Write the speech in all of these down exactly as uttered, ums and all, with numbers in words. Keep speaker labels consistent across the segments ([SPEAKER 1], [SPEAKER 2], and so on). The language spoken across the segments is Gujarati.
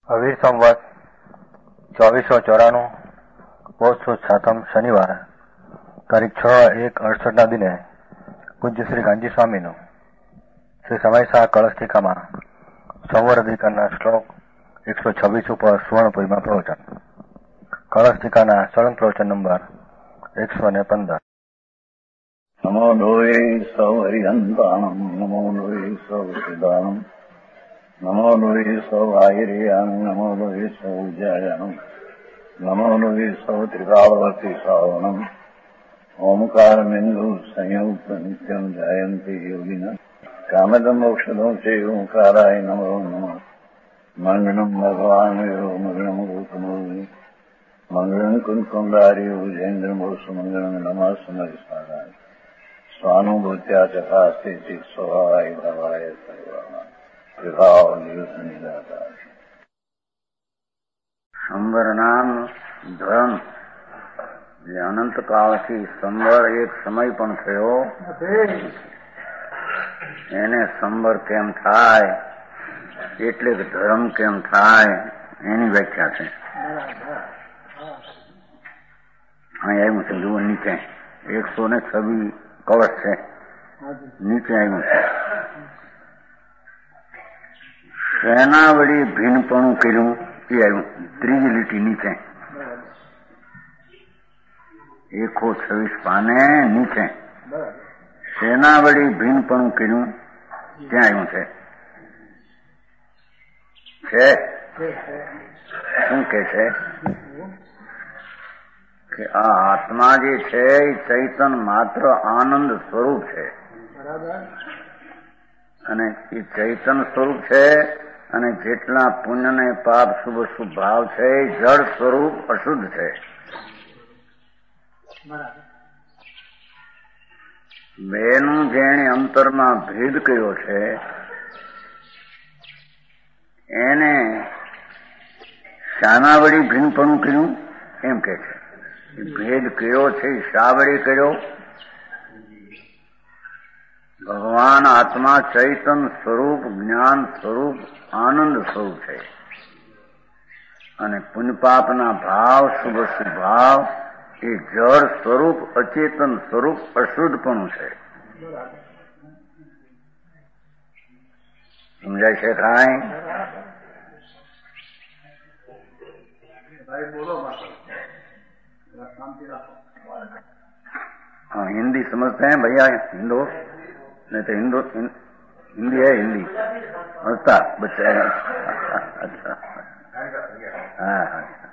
[SPEAKER 1] અવીર સંવત ચોવીસો ચોરાણું પોષ સુદ સાતમ શનિવાર તારીખ છ એક અડસઠના દિને પૂજ્ય શ્રી ગાંધી સ્વામીનું શ્રી સમયસા કળસ્તિકામાં સંવર અધિકારના શ્લોક એકસો છવ્વીસ ઉપર સુવર્ણપુરીમાં પ્રવચન. કળસ્તિકાના સળંગ પ્રવચન નંબર એકસો ને પંદર.
[SPEAKER 2] નમો લોહે સૌ હરિહંતાણમ નમો લોહે સૌ સિદ્ધાણમ નમો લોહે સૌ આયર્યાન નમો લોહે સૌ જયાનમ નમો લોહે સૌ ત્રિકાળવતી શ્રાવણમ ઓમકાર બિંદુ સંયુક્ત નિત્યમ જાયંતી યોગિના કામદમ મોક્ષદો છે ઓંકારાય નમો નમઃ. મંગળમ ભગવાન મંગળમ ગૌતમોની મંગળમ કુંકુંડારી ઉજેન્દ્ર મોસુ મંગળમ નમઃ સમયસારાય સ્વાનુભૂત્યા ચકાસ્તી સ્વભાવાય ભવાય સર્વમાં વિભાવ નિદાતા. સંવર નામ ધર્મ જે અનંતકાળથી સંવર એક સમય પણ થયો એને સંવર કેમ થાય એટલે ધર્મ કેમ થાય એની વ્યાખ્યા છે. અહીં આવ્યું છે જુઓ નીચે એકસો ને છવ્વીસ કવચ છે, નીચે આવ્યું છે શેના વળી ભીનપણું કર્યું એ આવ્યું ત્રીજી લીટી નીચે એકસો છવ્વીસ પાને નીચે શેના વળી ભીનપણું કર્યું ત્યાં આવ્યું છે છે શું કે છે કે આ આત્મા જે છે એ ચૈતન માત્ર આનંદ સ્વરૂપ છે અને એ ચૈતન સ્વરૂપ છે અને જેટલા પુણ્ય ને પાપ શુભ શુભ ભાવ છે એ જળ સ્વરૂપ અશુદ્ધ છે. બેનું જેણે અંતરમાં ભેદ કર્યો છે એને શાના વળી ભીનપણું કર્યું એમ કે છે. ભેદ કર્યો છે શા વળી કર્યો? ભગવાન આત્મા ચૈતન સ્વરૂપ જ્ઞાન સ્વરૂપ આનંદ સ્વરૂપ છે અને પુણ્યપાપના ભાવ શુભ શુભ ભાવ એ જળ સ્વરૂપ અચેતન સ્વરૂપ અશુદ્ધપણું છે. સમજાય છે કાંઈ? हाँ हिंदी समझते हैं भैया? हिंदू नहीं तो हिंदू हिंदी है, हिंदी समझता बच्चे? अच्छा हाँ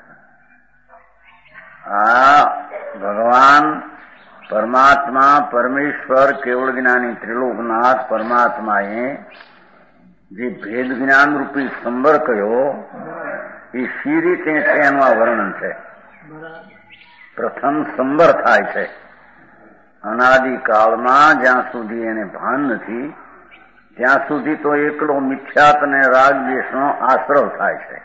[SPEAKER 2] हाँ भगवान परमात्मा परमेश्वर केवल ज्ञानी त्रिलोकनाथ परमात्माए જે ભેદ જ્ઞાન રૂપી સંવર કયો એ સી રીતે છે એનું આ વર્ણન છે. પ્રથમ સંવર થાય છે અનાદિકાળમાં જ્યાં સુધી એને ભાન નથી ત્યાં સુધી તો એકલો મિથ્યાત અને રાગ દ્વેષનો આશ્રવ થાય છે,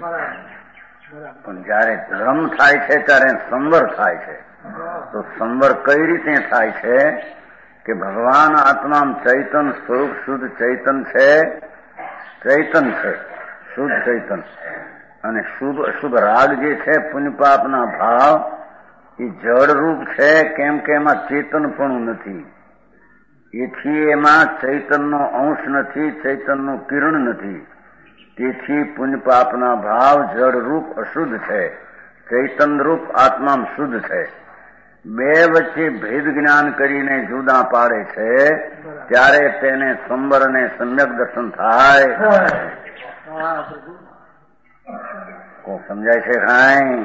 [SPEAKER 2] પણ જયારે ધર્મ થાય છે ત્યારે સંવર થાય છે. તો સંવર કઈ રીતે થાય છે કે ભગવાન આત્મા ચૈતન સ્વરૂપ શુદ્ધ ચૈતન છે, ચૈતન છે શુદ્ધ ચૈતન અને શુભ અશુભ રાગ જે છે પુણ્યપાપના ભાવ એ જળ રૂપ છે, કેમ કે એમાં ચેતનપણું નથી, એથી એમાં ચૈતનનો અંશ નથી, ચૈતનનું કિરણ નથી, તેથી પુણ્યપાપના ભાવ જળ રૂપ અશુદ્ધ છે, ચૈતન રૂપ આત્મા શુદ્ધ છે. બે વચ્ચે ભેદ જ્ઞાન કરીને જુદા પાડે છે ત્યારે તેને સંવર અને સમ્યક દર્શન થાય. કોઈ સમજાય છે કાંઈ?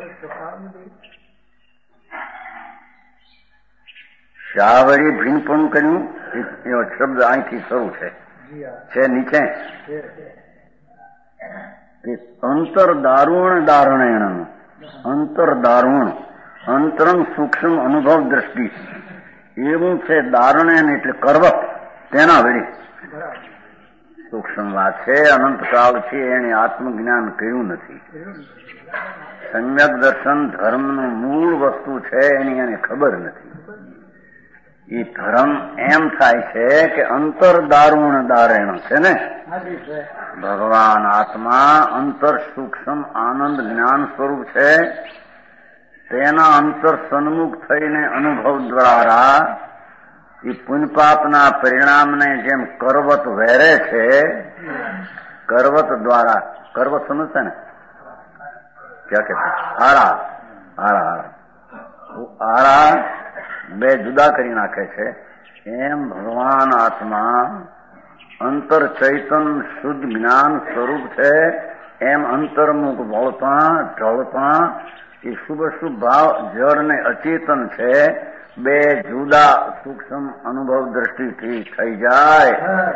[SPEAKER 2] શા વળી ભીનપણું કર્યું એવો શબ્દ અહીંથી શરૂ છે છે નીચે અંતર દારૂણ દારુણેણ અંતર દારૂણ અંતરંગ સૂક્ષ્મ અનુભવ દ્રષ્ટિ એવું છે. દારુણેન એટલે કરવત તેના વળી સૂક્ષ્મ વાત છે. અનંતકાળ છે એને આત્મજ્ઞાન કર્યું નથી. સમ્યક દર્શન ધર્મનું મૂળ વસ્તુ છે એની એને ખબર નથી. એ ધર્મ એમ થાય છે કે અંતર દારૂણ દારેણ છે ને, ભગવાન આત્મા અંતર સૂક્ષ્મ આનંદ જ્ઞાન સ્વરૂપ છે. તેના અંતર સન્મુખ થઈને અનુભવ દ્વારા એ પુણ્યપાપના પરિણામને જેમ કરવત વેરે છે, કરવત દ્વારા, કરવત સમજશે ને ક્યાં કે આરા આરા આરા આરા બે જુદા કરી નાખે છે. એમ ભગવાન આત્મા અંતર ચૈતન શુદ્ધ જ્ઞાન સ્વરૂપ છે. એમ અંતર્મુખ વળતા ઢળતા એ શુભ શુભ ભાવ જળ ને અચેતન છે. બે જુદા સૂક્ષ્મ અનુભવ દ્રષ્ટિથી થઈ જાય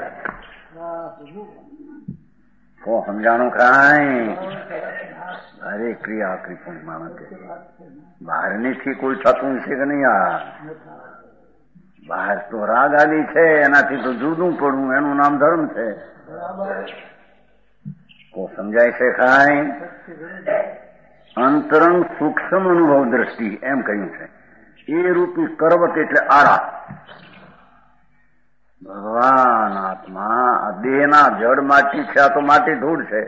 [SPEAKER 2] તો સમજાણું કાંઈ અરે ક્રિયા કૃપણ માણસ બહારની થી કોઈ થતું છે કે નહીં? આ બહાર તો રાગ આદિ છે, એનાથી તો જુદું પડવું એનું નામ ધર્મ છે. તો સમજાય છે કાંઈ? અંતરંગ સૂક્ષ્મ અનુભવ દ્રષ્ટિ એમ કહ્યું છે. એ રૂપી કરવત એટલે આરા. ભગવાન આત્મા આ દેહના જળ માટી છે, આ તો માટી ધૂળ છે.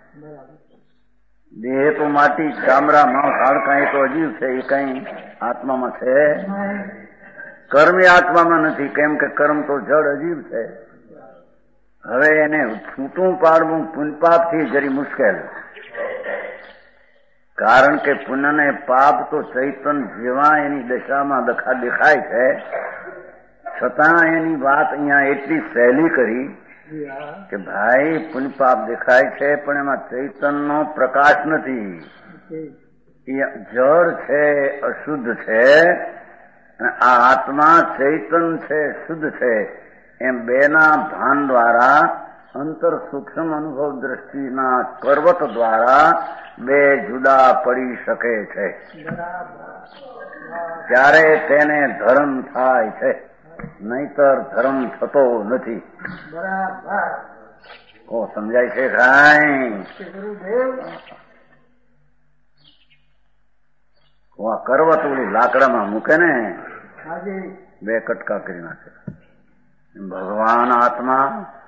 [SPEAKER 2] દેહ તો માટી, ચામડા માંસ હાડકાં એ તો અજીવ છે, એ કઈ આત્મામાં છે? કર્મ એ આત્મામાં નથી, કેમ કે કર્મ તો જળ અજીવ છે. હવે એને છૂટું પાડવું પુણ્યપાપથી જરી મુશ્કેલ, કારણ કે પુણ્ય ને પાપ તો ચૈતન જેવા એની દશામાં દખા દેખાય છે, છતાં એની વાત અહીંયા એટલી સહેલી કરી કે ભાઈ પુણ્ય પાપ દેખાય છે પણ એમાં ચૈતનનો પ્રકાશ નથી. એ જળ છે, અશુદ્ધ છે, અને આ આત્મા ચૈતન છે, શુદ્ધ છે. એમ બેના ભાન દ્વારા અંતર સૂક્ષ્મ અનુભવ દ્રષ્ટિના કરવત દ્વારા બે જુદા પડી શકે છે. ત્યારે તેને ધર્મ થાય છે, નહીતર ધર્મ થતો નથી. ઓ સમજાય છે કાંઈ? આ કરવત ઓલું લાકડામાં મૂકે ને બે કટકા કરી નાખે. ભગવાન આત્મા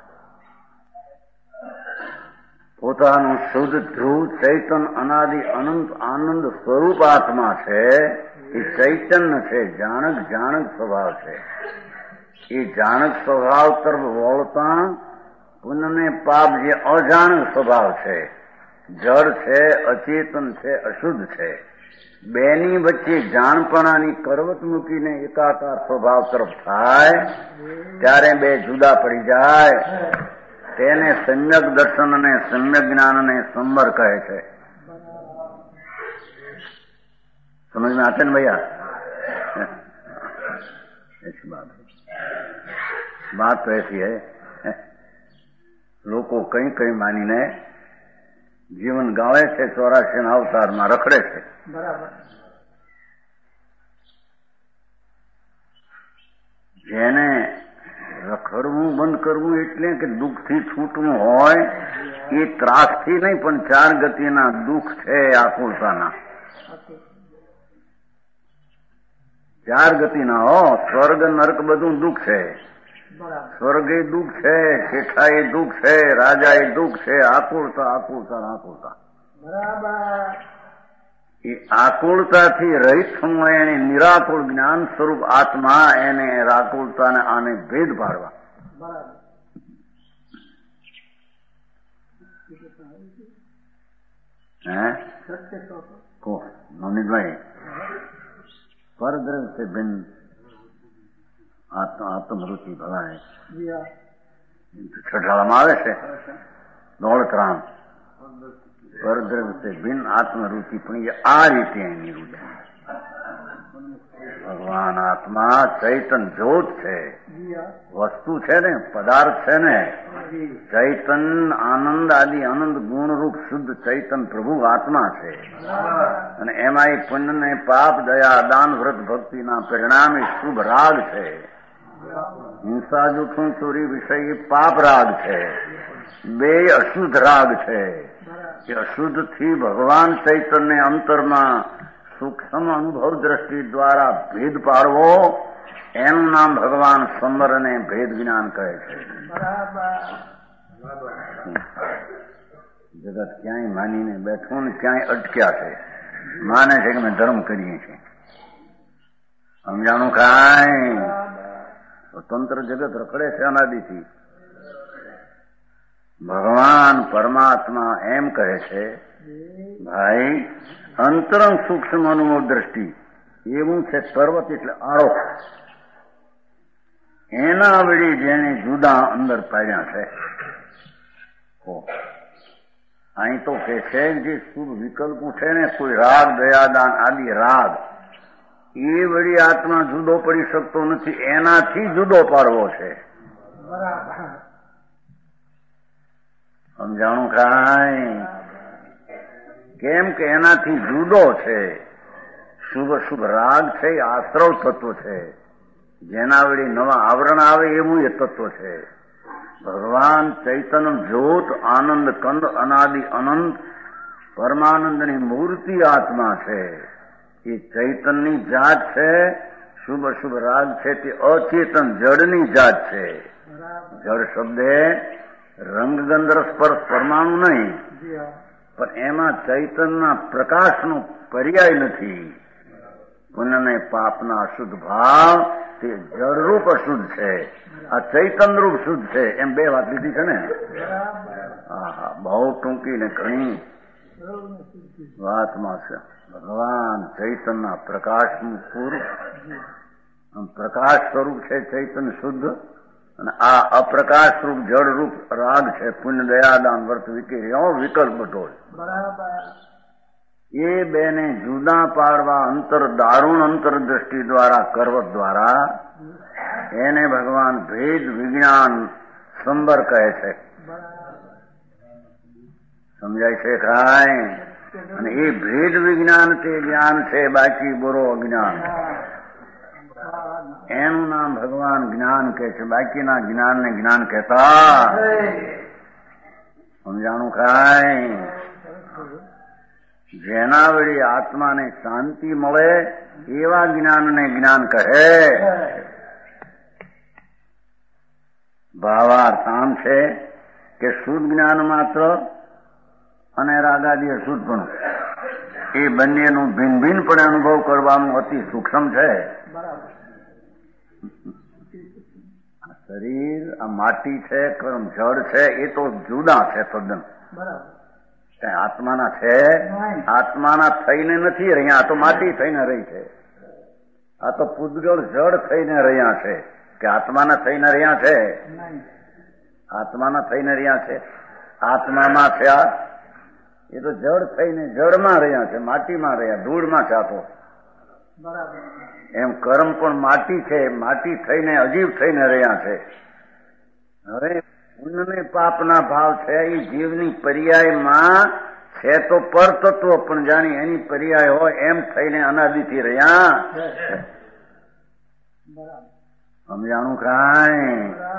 [SPEAKER 2] પોતાનું શુદ્ધ ધ્રુવ ચૈતન અનાદિ અનંત આનંદ સ્વરૂપ આત્મા છે. એ ચૈતન્ય છે, જાણક જાણક સ્વભાવ છે. એ જાણક સ્વભાવ તરફ વળતા પુણ્યને પાપ જે અજાણક સ્વભાવ છે, જળ છે, અચેતન છે, અશુદ્ધ છે, બેની વચ્ચે જાણપણાની કરવત મૂકીને એકાકાર સ્વભાવ તરફ થાય ત્યારે બે જુદા પડી જાય. તેને સમ્યક દર્શન અને સમ્યક જ્ઞાન અને સંબર કહે છે. समझ में आते ना भैया? ऐसी बात है. बात तो ऐसी है, લોકો કઈ કઈ માનીને જીવન ગાળે છે, ચોરાશી ના અવતારમાં રખડે છે. બરાબર. જેને રખડવું બંધ કરવું એટલે કે દુઃખથી છૂટવું હોય એ ત્રાસથી નહીં, પણ ચાર ગતિના દુઃખ છે આકુળતાના. ચાર ગતિના હો, સ્વર્ગ નરક બધું દુઃખ છે. સ્વર્ગ એ દુઃખ છે, શેઠા એ દુઃખ છે, રાજા એ દુઃખ છે. આકુળતા આકુળતા આકુળતા બરાબર. એ આકુળતાથી રહિત થવું હોય એને નિરાકુળ જ્ઞાન સ્વરૂપ આત્મા, એને આકુળતાને આને ભેદ પાડવા. હે નવનીતભાઈ, પરદ્રવ્ય से भिन्न આત્મરુચિ ભવાય છઠાળામાં આવે છે દોડતરામ. પરદ્રવ્ય से भिन्न આત્મરુચિ, પણ એ આ રીતે એની રુચિ. ભગવાન આત્મા ચૈતન જ્યોત છે, વસ્તુ છે ને, પદાર્થ છે ને. ચૈતન આનંદ આદિ આનંદ ગુણરૂપ શુદ્ધ ચૈતન પ્રભુ આત્મા છે. અને એમાં એ પુણ્ય ને પાપ દયા દાન વ્રત ભક્તિના પરિણામે શુભ રાગ છે. હિંસા જૂઠું ચોરી વિષય એ પાપ રાગ છે. બે અશુદ્ધ રાગ છે. એ અશુદ્ધ થી ભગવાન ચૈતન્ય અંતરમાં સૂક્ષ્મ અનુભવ દ્રષ્ટિ દ્વારા ભેદ પાડવો એનું નામ ભગવાન સંબર અને ભેદ જ્ઞાન કહે છે. જગત ક્યાંય માનીને બેઠું ને ક્યાંય અટક્યા છે, માને છે કે અમે ધર્મ કરીએ છીએ. સમજાણું કાંઈ? સ્વતંત્ર જગત રખડે છે અનાદિથી. ભગવાન પરમાત્મા એમ કહે છે, ભાઈ અંતરંગ સૂક્ષ્મ અનુભવ દ્રષ્ટિ એવું છે. પર્વત એટલે આળો, એના વળી જેને જુદા અંદર પાડ્યા છે. અહીં તો કે છે જે શુભ વિકલ્પો છે ને, કોઈ રાગ દયાદાન આદિ રાગ, એ વળી આત્મા જુદો પડી શકતો નથી, એનાથી જુદો પાડવો છે. સમજાણું કાંઈ? કેમ કે એનાથી જુદો છે. શુભ શુભ રાગ છે એ આશ્રવ તત્વ છે, જેના વળી નવા આવરણ આવે એવું એ તત્વ છે. ભગવાન ચૈતન્ય જ્યોત આનંદ કંદ અનાદિ અનંત પરમાનંદની મૂર્તિ આત્મા છે. એ ચૈતનની જાત છે. શુભ શુભ રાગ છે તે અચેતન જડની જાત છે. જડ શબ્દે રંગગંધ સ્પર્શ પરમાણુ નહીં, પણ એમાં ચૈતનના પ્રકાશનો પર્યાય નથી. પુણ્ય ને પાપના અશુદ્ધ ભાવ તે જળરૂપ અશુદ્ધ છે, આ ચૈતનરૂપ શુદ્ધ છે. એમ બે વાત લીધી છે ને. હા, બહુ ટૂંકી ને ઘણી વાતમાં છે. ભગવાન ચૈતનના પ્રકાશનું પૂર્વ પ્રકાશ સ્વરૂપ છે ચૈતન્ય શુદ્ધ, અને આ અપ્રકાશ રૂપ જળરૂપ રાગ છે પુણ્ય દયાદાન વર્ત વિકેર્યો વિકલ્પ ઢોળ. એ બેને જુદા પાડવા અંતર દારૂણ અંતર દ્રષ્ટિ દ્વારા કરવત દ્વારા એને ભગવાન ભેદ વિજ્ઞાન સંબર કહે છે. સમજાય છે કાંઈ? અને એ ભેદ વિજ્ઞાન તે જ્ઞાન છે, બાકી બોરો અજ્ઞાન. એનું નામ ભગવાન જ્ઞાન કહે છે, બાકીના જ્ઞાન ને જ્ઞાન કહેતા. સમજાણું કાંઈ? જેના વળી આત્માને શાંતિ મળે એવા જ્ઞાનને જ્ઞાન કહે. ભાવાર્થ આમ છે કે શુદ્ધ જ્ઞાન માત્ર અને રાગાદી અશુદ્ધપણું એ બંનેનું ભિન્ન ભિન્ન પણ અનુભવ કરવાનું અતિ સૂક્ષ્મ છે. શરીર આ માટી છે, કર્મ જળ છે, એ તો જુદા છે તદ્દન. આત્માના છે, આત્માના થઈને નથી રહ્યા, આ તો માટી થઈને રહી છે. આ તો પૂતગળ જળ થઈને રહ્યા છે કે આત્માના થઈને રહ્યા છે? આત્માના થઈને રહ્યા છે. આત્મામાં છે આ, એ તો જળ થઈને જળમાં રહ્યા છે, માટીમાં રહ્યા, ધૂળમાં છે. આ તો એમ કર્મ પણ માટી છે, માટી થઈને અજીવ થઈને રહ્યા છે. હવે પુણ્ય ને પાપના ભાવ છે એ જીવની પર્યાયમાં છે તો પર તત્વ, પણ જાણી એની પર્યાય હોય એમ થઈને અનાદિથી રહ્યા. સમજાણું કાંઈ?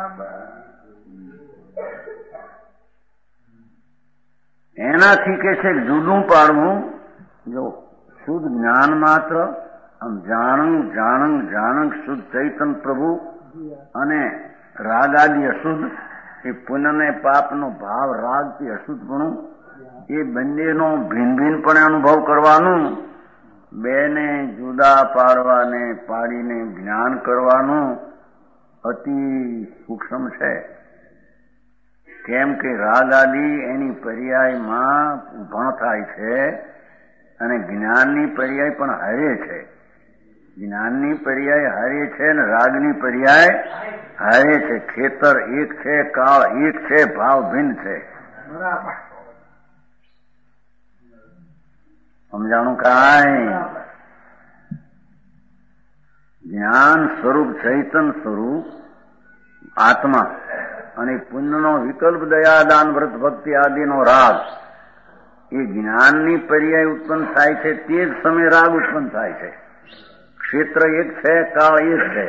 [SPEAKER 2] એનાથી કે છે જુદું પાડવું. જો શુદ્ધ જ્ઞાન માત્ર આમ જાણંગ જાણંગ જાણંગ શુદ્ધ ચૈતન પ્રભુ અને રાગાદી અશુદ્ધ, એ પુણ્ય ને પાપનો ભાવ રાગથી અશુદ્ધપણું, એ બંનેનો ભિન્ન ભિન્નપણે અનુભવ કરવાનું. બેને જુદા પાડવાને પાડીને જ્ઞાન કરવાનું અતિ સૂક્ષ્મ છે. કેમ કે રાગ આદિ એની પર્યાયમાં ઉભા થાય છે અને જ્ઞાનની પર્યાય પણ હારે છે. જ્ઞાનની પર્યાય હારે છે અને રાગની પર્યાય હારે છે. ખેતર એક છે, કાળ એક છે, ભાવ ભિન્ન છે. સમજાણું કાંઈ? જ્ઞાન સ્વરૂપ ચૈતન સ્વરૂપ આત્મા અને પુણ્યનો વિકલ્પ દયાદાન વ્રત ભક્તિ આદિનો રાગ, એ જ્ઞાનની પર્યાય ઉત્પન્ન થાય છે તે જ સમયે રાગ ઉત્પન્ન થાય છે. ક્ષેત્ર એક છે, કાળ એક છે,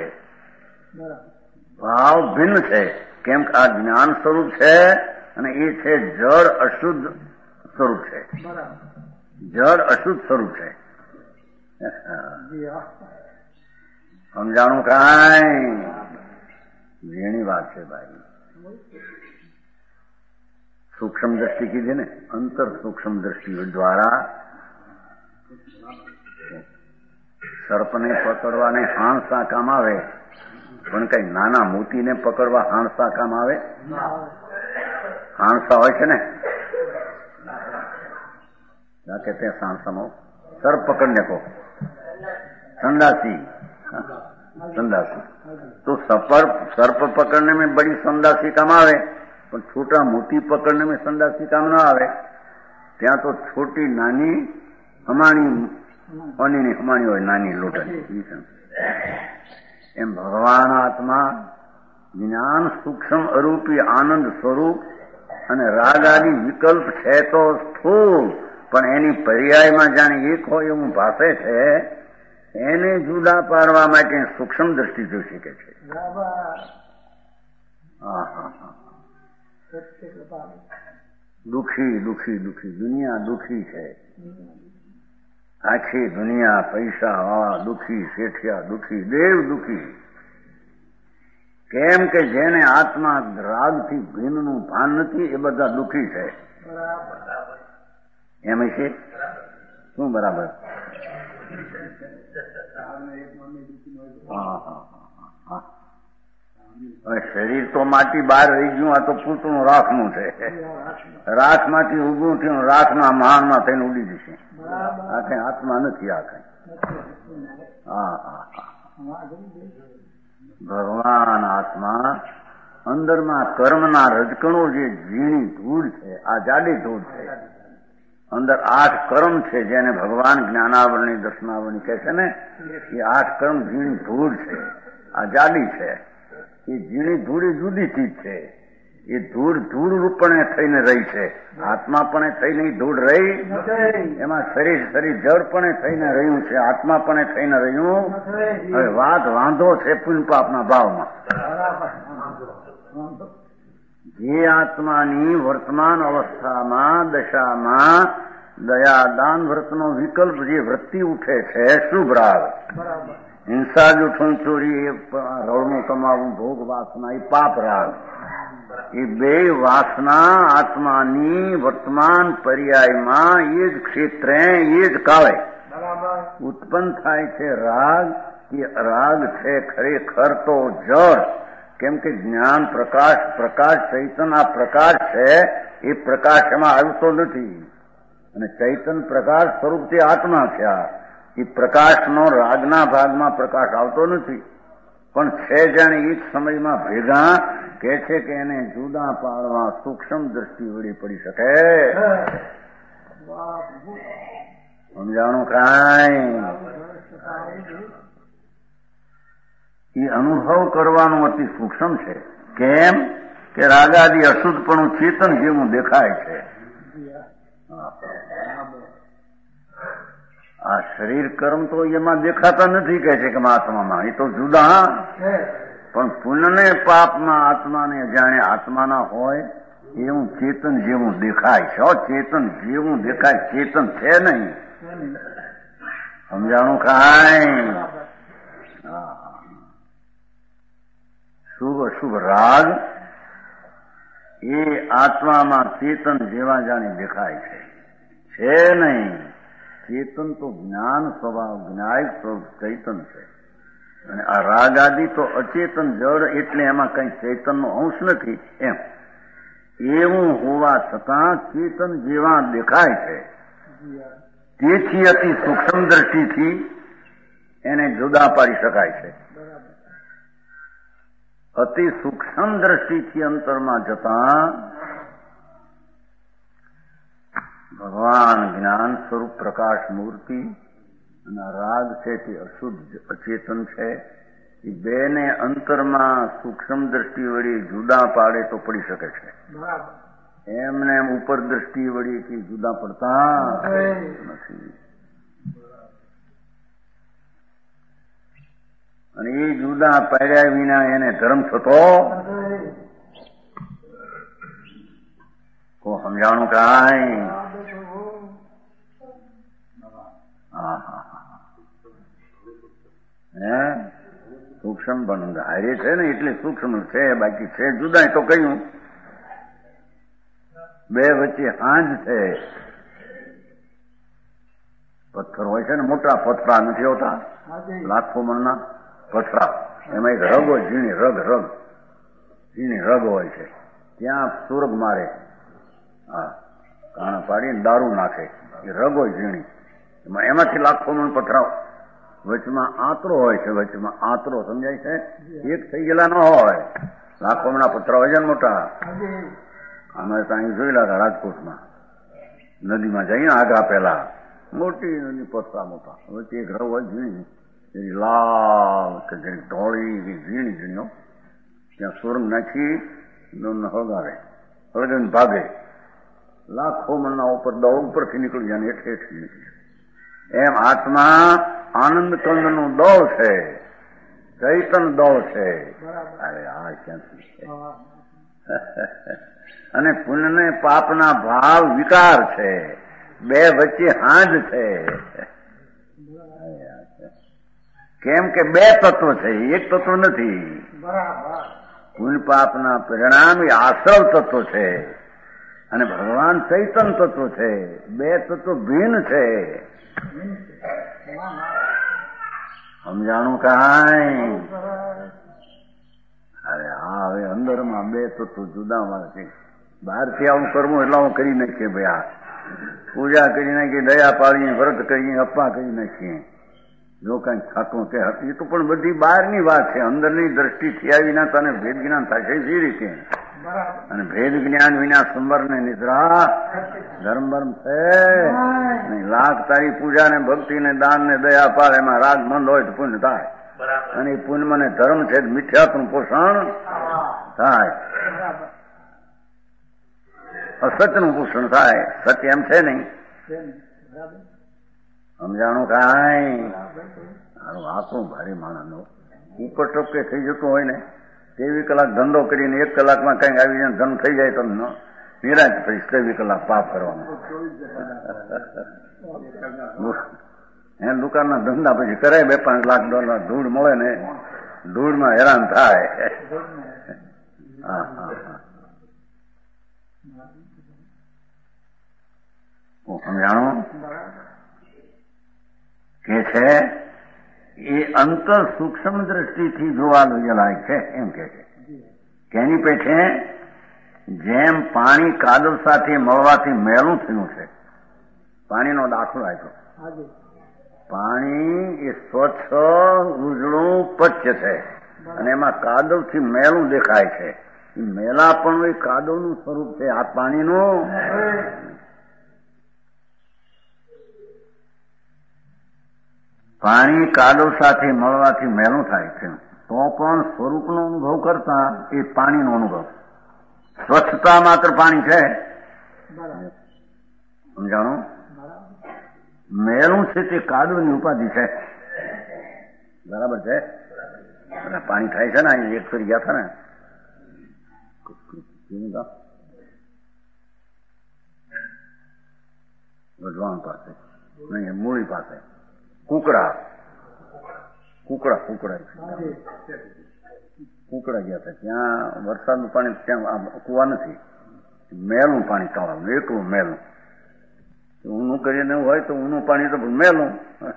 [SPEAKER 2] ભાવ ભિન્ન છે. કેમ કે આ જ્ઞાન સ્વરૂપ છે અને એ છે જળ અશુદ્ધ સ્વરૂપ છે. જળ અશુદ્ધ સ્વરૂપ છે. સમજાણું કાંઈ ઝીણી વાત છે ભાઈ. સૂક્ષ્મ દ્રષ્ટિ કીધી ને, અંતર સૂક્ષ્મ દ્રષ્ટિ દ્વારા સર્પને પકડવાને હાણસા કામ આવે, પણ કઈ નાના મોતીને પકડવા હાણસા કામ આવે? હાણસા હોય છે ને, कहते हैं सांसमो सर्प पकड़ने को संदासी संदासी तो सपर सर्प पकड़ने में बड़ी संदासी काम आवे, पर छोटा मोती पकड़ने में संदासी काम ना आवे. ત્યાં તો છોટી નાની હમાણી ઓની હમાણી હોય, નાની લોટની. એમ ભગવાન આત્મા જ્ઞાન સૂક્ષ્મ અરૂપી આનંદ સ્વરૂપ અને રાગ આદિ વિકલ્પ છે તો સ્થૂળ, પણ એની પર્યાયમાં જાણે એક હોય એવું ભાષે છે. એને જુદા પાડવા માટે સૂક્ષ્મ દ્રષ્ટિ જોઈ શકે છે. દુઃખી દુઃખી દુઃખી દુનિયા દુઃખી છે. આખી દુનિયા પૈસા વાળા દુઃખી, શેઠિયા દુઃખી, દેવ દુઃખી. કેમ કે જેને આત્મા રાગથી ભીનનું ભાન નથી એ બધા દુઃખી છે. એમ છે શું? બરાબર. હવે શરીર તો માટી બહાર રહી ગયું, આ તો પૂતળું રાખનું છે. રાખમાંથી ઉભું થયું, રાખના મહાનમાં થઈને ઉડી જશે. આ કઈ આત્મા નથી. આ કઈ હા હા ભગવાન આત્મા અંદરમાં કર્મના રજકણો જે ઝીણી ધૂળ છે, આ જાડી ધૂળ છે. અંદર આઠ કર્મ છે, જેને ભગવાન જ્ઞાનાવરણી દર્શનાવરણી કહે છે ને, એ આઠ કર્મ ઝીણી ધૂળ છે. આ જાડી છે. એ ઝીણી ધૂળ જુદી ચીજ છે. એ ધૂળ ધૂળ રૂપણે થઈને રહી છે. આત્મા પણ થઈને ધૂળ રહી, એમાં શરીર શરીર જળપણે થઈને રહ્યું છે. આત્મા પણ થઈને રહ્યું. હવે વાત વાંધો છે પુણ્ય પાપના ભાવમાં. જે આત્માની વર્તમાન અવસ્થામાં દશામાં દયા દાન વ્રતનો વિકલ્પ જે વૃત્તિ ઉઠે છે, શુભ રાગ. હિંસા જૂઠું ચોરી એ રળનું કમાવું ભોગ વાસના એ પાપ રાગ. એ બે વાસના આત્માની વર્તમાન પર્યાયમાં એ જ ક્ષેત્રે એ જ કાળે ઉત્પન્ન થાય છે. રાગ એ રાગ છે ખરેખર તો જળ. કેમ કે જ્ઞાન પ્રકાશ પ્રકાશ ચૈતન આ પ્રકાશ છે, એ પ્રકાશ એમાં આવતો નથી. અને ચૈતન પ્રકાશ સ્વરૂપથી આત્મા થયા. એ પ્રકાશનો રાગના ભાગમાં પ્રકાશ આવતો નથી, પણ છે જાણે એક સમયમાં ભેગા. કે છે કે એને જુદા પાડવા સૂક્ષ્મ દ્રષ્ટિ વળી પડી શકે. સમજાણું કાંઈ? એ અનુભવ કરવાનું અતિ સૂક્ષ્મ છે. કેમ કે રાગાદી અશુદ્ધપણું ચેતન જેવું દેખાય છે. આ શરીર કર્મ તો એમાં દેખાતા નથી, કહે છે કે આત્મામાં એ તો જુદા. પણ પુણ્યને પાપમાં આત્માને જાણે આત્માના હોય એવું ચેતન જેવું દેખાય છે. ચેતન જેવું દેખાય, ચેતન છે નહીં. સમજાણું કાંઈ? શુભ અશુભ રાગ એ આત્મામાં ચેતન જેવા જાણે દેખાય છે. છે નહીં. ચેતન તો જ્ઞાન સ્વભાવ જ્ઞાયક સ્વરૂપ ચૈતન છે. અને આ રાગ આદિ તો અચેતન જળ, એટલે એમાં કઈ ચૈતનનો અંશ નથી. એમ એવું હોવા છતાં ચેતન જેવા દેખાય છે. તેથી અતિ સૂક્ષ્મ દ્રષ્ટિથી એને જુદા પાડી શકાય છે. અતિ સૂક્ષ્મ દ્રષ્ટિથી અંતરમાં જતા ભગવાન જ્ઞાન સ્વરૂપ પ્રકાશ મૂર્તિ અને રાગ છે તે અશુદ્ધ અચેતન છે. એ બેને અંતરમાં સૂક્ષ્મ દ્રષ્ટિ વળી જુદા પાડે તો પડી શકે છે. એમને એમ ઉપર દ્રષ્ટિ વળી જુદા પડતા નથી. અને એ જુદા પાડ્યા વિના એને ધર્મ થતો કો સમજાણું કાંઈ? હા હા હે સૂક્ષ્મ પણ હારે છે ને એટલે સૂક્ષ્મ છે, બાકી છે જુદા. તો કહ્યું બે વચ્ચે હાંજ છે. પથ્થર હોય છે ને મોટા પથરા નથી હોતા, લાખો મણના પથરા, એમાં એક રગ હોય, ઝીણી રગ રગ ઝીણી રગ હોય છે, ત્યાં સુરગ મારે, હા કાણા પાડીને દારૂ નાખે, એ રગ હોય ઝીણી, એમાં એમાંથી લાખો મણ પથરા, વચમાં આંતરો હોય છે, વચમાં આંતરો સમજાય છે, એક થઈ ગયેલા ન હોય, લાખો મણના પથરા હોય છે ને મોટા. અમે ત્યાં જોયેલા હતા રાજકોટમાં, નદીમાં જઈએ આગા પેલા મોટી નદી પથરા મોટા, વચ્ચે એક રગ હોય ઝીણી, એની લાલ કે જેની ધોળી ઝીણી ઝીણીઓ, ત્યાં સુરંગ નાખી હળગાવે, હળગાવીને ભાગે, લાખો મણના ઉપર દળ ઉપરથી નીકળી જાય, હેઠ હેઠ નીકળી. એમ આત્મા આનંદ કંદ નું દળ છે, ચૈતન દળ છે. અરે હા ક્યાંથી છે? અને પુણ્ય ને પાપના ભાવ વિકાર છે, બે વચ્ચે હાંજ છે. કેમ કે બે તત્વ છે, એક તત્વ નથી. પુણ્ય પાપના પરિણામ એ આશ્રવ તત્વ છે, અને ભગવાન ચૈતન તત્વ છે. બે તત્વ ભિન્ન છે. સમજાણું કાંઈ? અરે હા, હવે અંદરમાં બે તત્વ જુદા મળે છે. બહારથી આવું કરવું એટલે હું કરી નાખીએ ભાઈ, આ પૂજા કરી નાખીએ, દયા પાડીએ, વ્રત કરીએ, અપ્પા કરી નાખીએ, જો કઈ થતું કે એ તો પણ બધી બહારની વાત છે. અંદરની દ્રષ્ટિથી આવી ના તને ભેદ જ્ઞાન થશે સી રીતે? અને ભેદ જ્ઞાન વિના સંવર ને નિદ્રા ધર્મ ધર્મ છે નહીં. લાખ તારી પૂજા ને ભક્તિ ને દાન ને દયા પાડ, એમાં રાગ મંદ હોય તો પુણ્ય થાય, અને એ પુણ્ય ને ધર્મ છે મિથ્યાત્વનું પોષણ થાય, અસત્યનું પોષણ થાય. સત્ય એમ છે નહીં. સમજાણું કાંઈ? વાતો ભારે માણસનો ઉપર ટપકે થઈ જતું હોય ને, તેવી કલાક ધંધો કરીને એક કલાકમાં કઈક આવી જાય ધન થઈ જાય તો નિરાશ થઈ તેવી કલાક પાપ કરવાનો. એ દુકાનના ધંધા પછી કરે બે પાંચ લાખ ડોલર, ધૂળ મળે ને ધૂળમાં હેરાન થાય. હા હા હા સમજાણું કે છે એ અંતર સૂક્ષ્મ દ્રષ્ટિથી જોવા લાયક છે. એમ કે છે કે એની પેઠે જેમ પાણી કાદવ સાથે મળવાથી મેલું થયું છે. પાણીનો દાખલો આપ્યો. પાણી એ સ્વચ્છ ઉજળું પચ્ય છે, અને એમાં કાદવથી મેલું દેખાય છે. એ મેલા પણ એ કાદવનું સ્વરૂપ છે, આ પાણીનું. પાણી કાદવ સાથે મળવાથી મેલું થાય છે, તો પણ સ્વરૂપનો અનુભવ કરતા એ પાણીનો અનુભવ. સ્વચ્છતા માત્ર પાણી છે, સમજાણું? મેલું છે તે કાદવની ઉપાધિ છે. બરાબર છે? પાણી થાય છે ને, અહીં એક ફરી ગયા હતા ને વઢવાણ પાસે, નહીં મૂળી પાસે, કુકડા કુકડા કુકડા કુકડા ગયા હતા. ત્યાં વરસાદનું પાણી, ત્યાં કુવા નથી, મેલું પાણી તળાવનું, એકલું મેલું. ઊનું કરીને હોય તો ઊનું પાણી તો મેલું,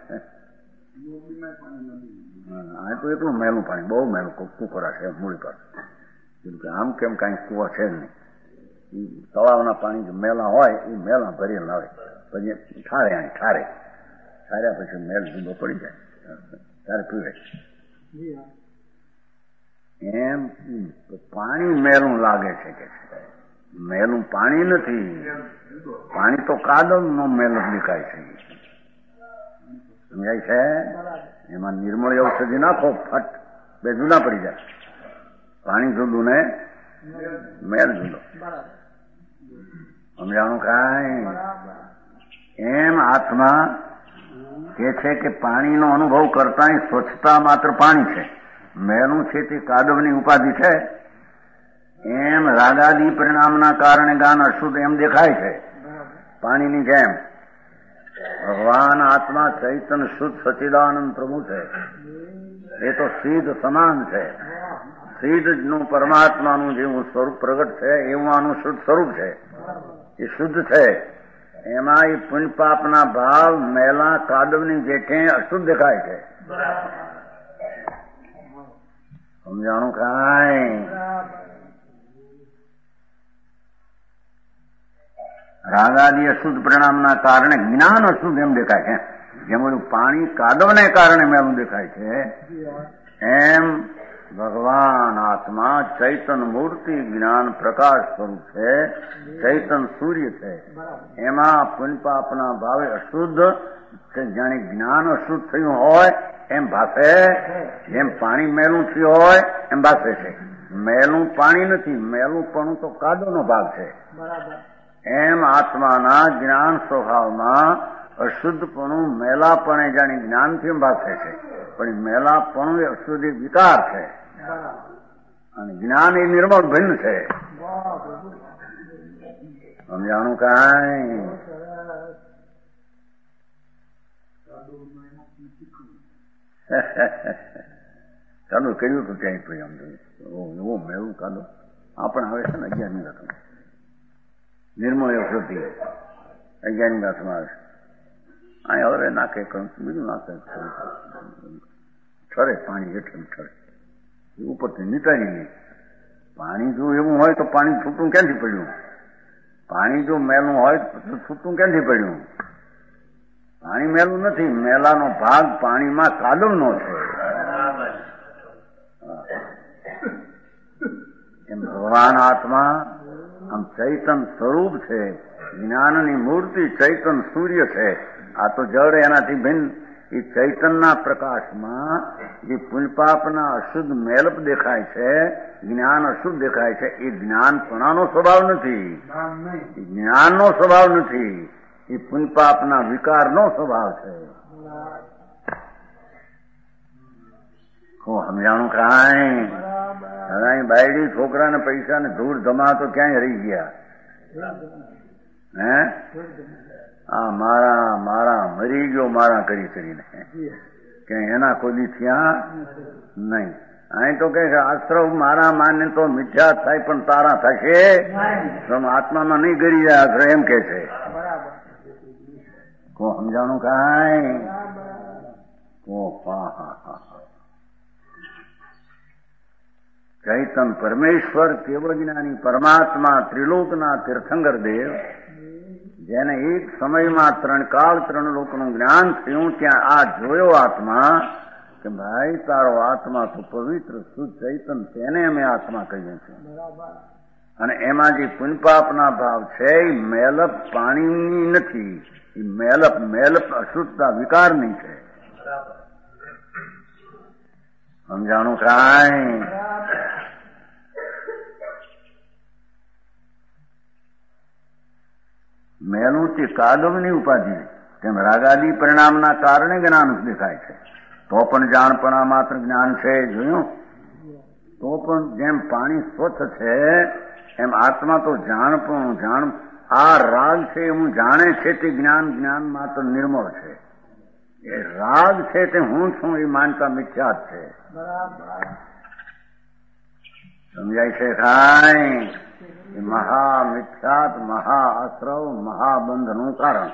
[SPEAKER 2] આ તો એકલું મેલું પાણી, બહુ મેલું કુકડા છે મૂળી પાસે. આમ કેમ કઈ કુવા છે જ નહીં. તળાવના પાણી જે મેલા હોય એ મેલા ભરેલા હોય, પછી ઠારે અહીં ઠારે ઠાર્યા પછી મેલ જુદો પડી જાય, ત્યારે પીવે. એમ પાણી મેલું લાગે છે કે મેલું પાણી નથી, પાણી તો કાદવ નો મેલ દેખાય છે. સમજાય છે? એમાં નિર્મળ ઔષધિ નાખો, ફટ બે જુદા પડી જાય. પાણી જુદું ને મેલ જુદો. સમજાણું કાંઈ? એમ આત્મા કે છે કે પાણીનો અનુભવ કરતા સ્વચ્છતા માત્ર પાણી છે, મેલું છે તે કાદવની ઉપાધિ છે. એમ રાગાદી પરિણામના કારણે ગાન અશુદ્ધ એમ દેખાય છે પાણીની જેમ. ભગવાન આત્મા ચૈતન શુદ્ધ સચિદાનંદ પ્રભુ છે. એ તો સિદ્ધ સમાન છે. સિદ્ધનું પરમાત્માનું જેવું સ્વરૂપ પ્રગટ છે એવું આનું શુદ્ધ સ્વરૂપ છે. એ શુદ્ધ છે. એમાં એ પુણ્ય પાપના ભાવ મેલા કાદવની જેઠે અશુદ્ધ દેખાય છે. સમજાણું કાંઈ? રાગાદી અશુદ્ધ પરિણામના કારણે જ્ઞાન અશુદ્ધ એમ દેખાય છે. જેમ બધું પાણી કાદવને કારણે મેલું દેખાય છે એમ ભગવાન આત્મા ચૈતન મૂર્તિ જ્ઞાન પ્રકાશ સ્વરૂપ છે. ચૈતન સૂર્ય છે. એમાં પુણ્ય પાપના ભાવે અશુદ્ધ જાણે જ્ઞાન અશુદ્ધ થયું હોય એમ ભાષે. જેમ પાણી મેલું થયું હોય એમ ભાષે છે. મેલું પાણી નથી, મેલું પણ તો કાદવનો ભાગ છે. એમ આત્માના જ્ઞાન સ્વભાવમાં અશુદ્ધપણું મેલાપણે જાણે જ્ઞાનથી ભાષે છે. પણ મેલાપણું એ અશુદ્ધ વિકાર છે અને જ્ઞાન એ નિર્મળ ભિન્ન છે. સમજાણું કાંઈ? કાદો કર્યું હતું ક્યાંય કોઈ આમ એવો મેળવું કાદો આપણે હવે છે ને અગિયારની રકમ નિર્મળ એ શુદ્ધિ અગિયારની ગાથમાં આવે છે. અહીં હવે નાખે બીજું નાખે ઠરે પાણી હેઠળ ઠરે ઉપરથી નીકળી નહીં. પાણી જો એવું હોય તો પાણી છૂટું ક્યાંથી પડ્યું? પાણી જો મેલું હોય તો છૂટું ક્યાંથી પડ્યું? પાણી મેલું નથી, મેલાનો ભાગ પાણીમાં કાદવનો છે. એમ ભગવાન આત્મા આમ ચૈતન સ્વરૂપ છે. જ્ઞાનની મૂર્તિ ચૈતન સૂર્ય છે. આ તો જળ એનાથી ભિન્ન. એ ચૈતનના પ્રકાશમાં જે પુણ્યપાપના અશુદ્ધ મેલપ દેખાય છે, જ્ઞાન અશુદ્ધ દેખાય છે, એ જ્ઞાનપણાનો સ્વભાવ નથી. એ જ્ઞાનનો સ્વભાવ નથી. એ પુણ્યપાપના વિકારનો સ્વભાવ છે. સમજાણું કાંઈ? હવે બાયડી છોકરાને પૈસા ને ધૂળ ધમા તો ક્યાંય રહી ગયા. હે આ મારા મારા મરી ગયો મારા કરી કરીને કે એના કોઈ થયા નહીં. અહીં તો કે આશ્રવ મારા માને તો મિથ્યા થાય પણ તારા થશે આત્મામાં નહીં ગરી જાય આશ્રવ એમ કે છે. કો સમજાણું કાંઈ? કો હા હા હા ચૈતન પરમેશ્વર કેવળ જ્ઞાની પરમાત્મા ત્રિલોકના તીર્થંકર દેવ જેને એક સમયમાં ત્રણ કાળ ત્રણ લોકનું જ્ઞાન થયું ત્યાં આ જોયો આત્મા કે ભાઈ તારો આત્મા તો પવિત્ર શુદ્ધ ચૈતન તેને અમે આત્મા કહીએ છીએ. અને એમાં જે પુણ્યપાપના ભાવ છે એ મેલપ પાણીની નથી. એ મેલપ મેલપ અશુદ્ધતા વિકારની છે. સમજાણું કાંઈ? મેલું તે કાદવની ઉપાધિ તેમ રાગાદી પરિણામના કારણે જ્ઞાન દેખાય છે. તો પણ જાણપણા માત્ર જ્ઞાન છે. જોયું? તો પણ જેમ પાણી સ્વચ્છ છે એમ આત્મા તો જાણપણું જાણ આ રાગ છે હું જાણે છે તે જ્ઞાન જ્ઞાન માત્ર નિર્મળ છે. એ રાગ છે તે હું છું એ માનતા મિથ્યા છે. સમજાય છે કાંઈ? મહા મિથ્યાત મહા આશ્રવ મહાબંધનું કારણ.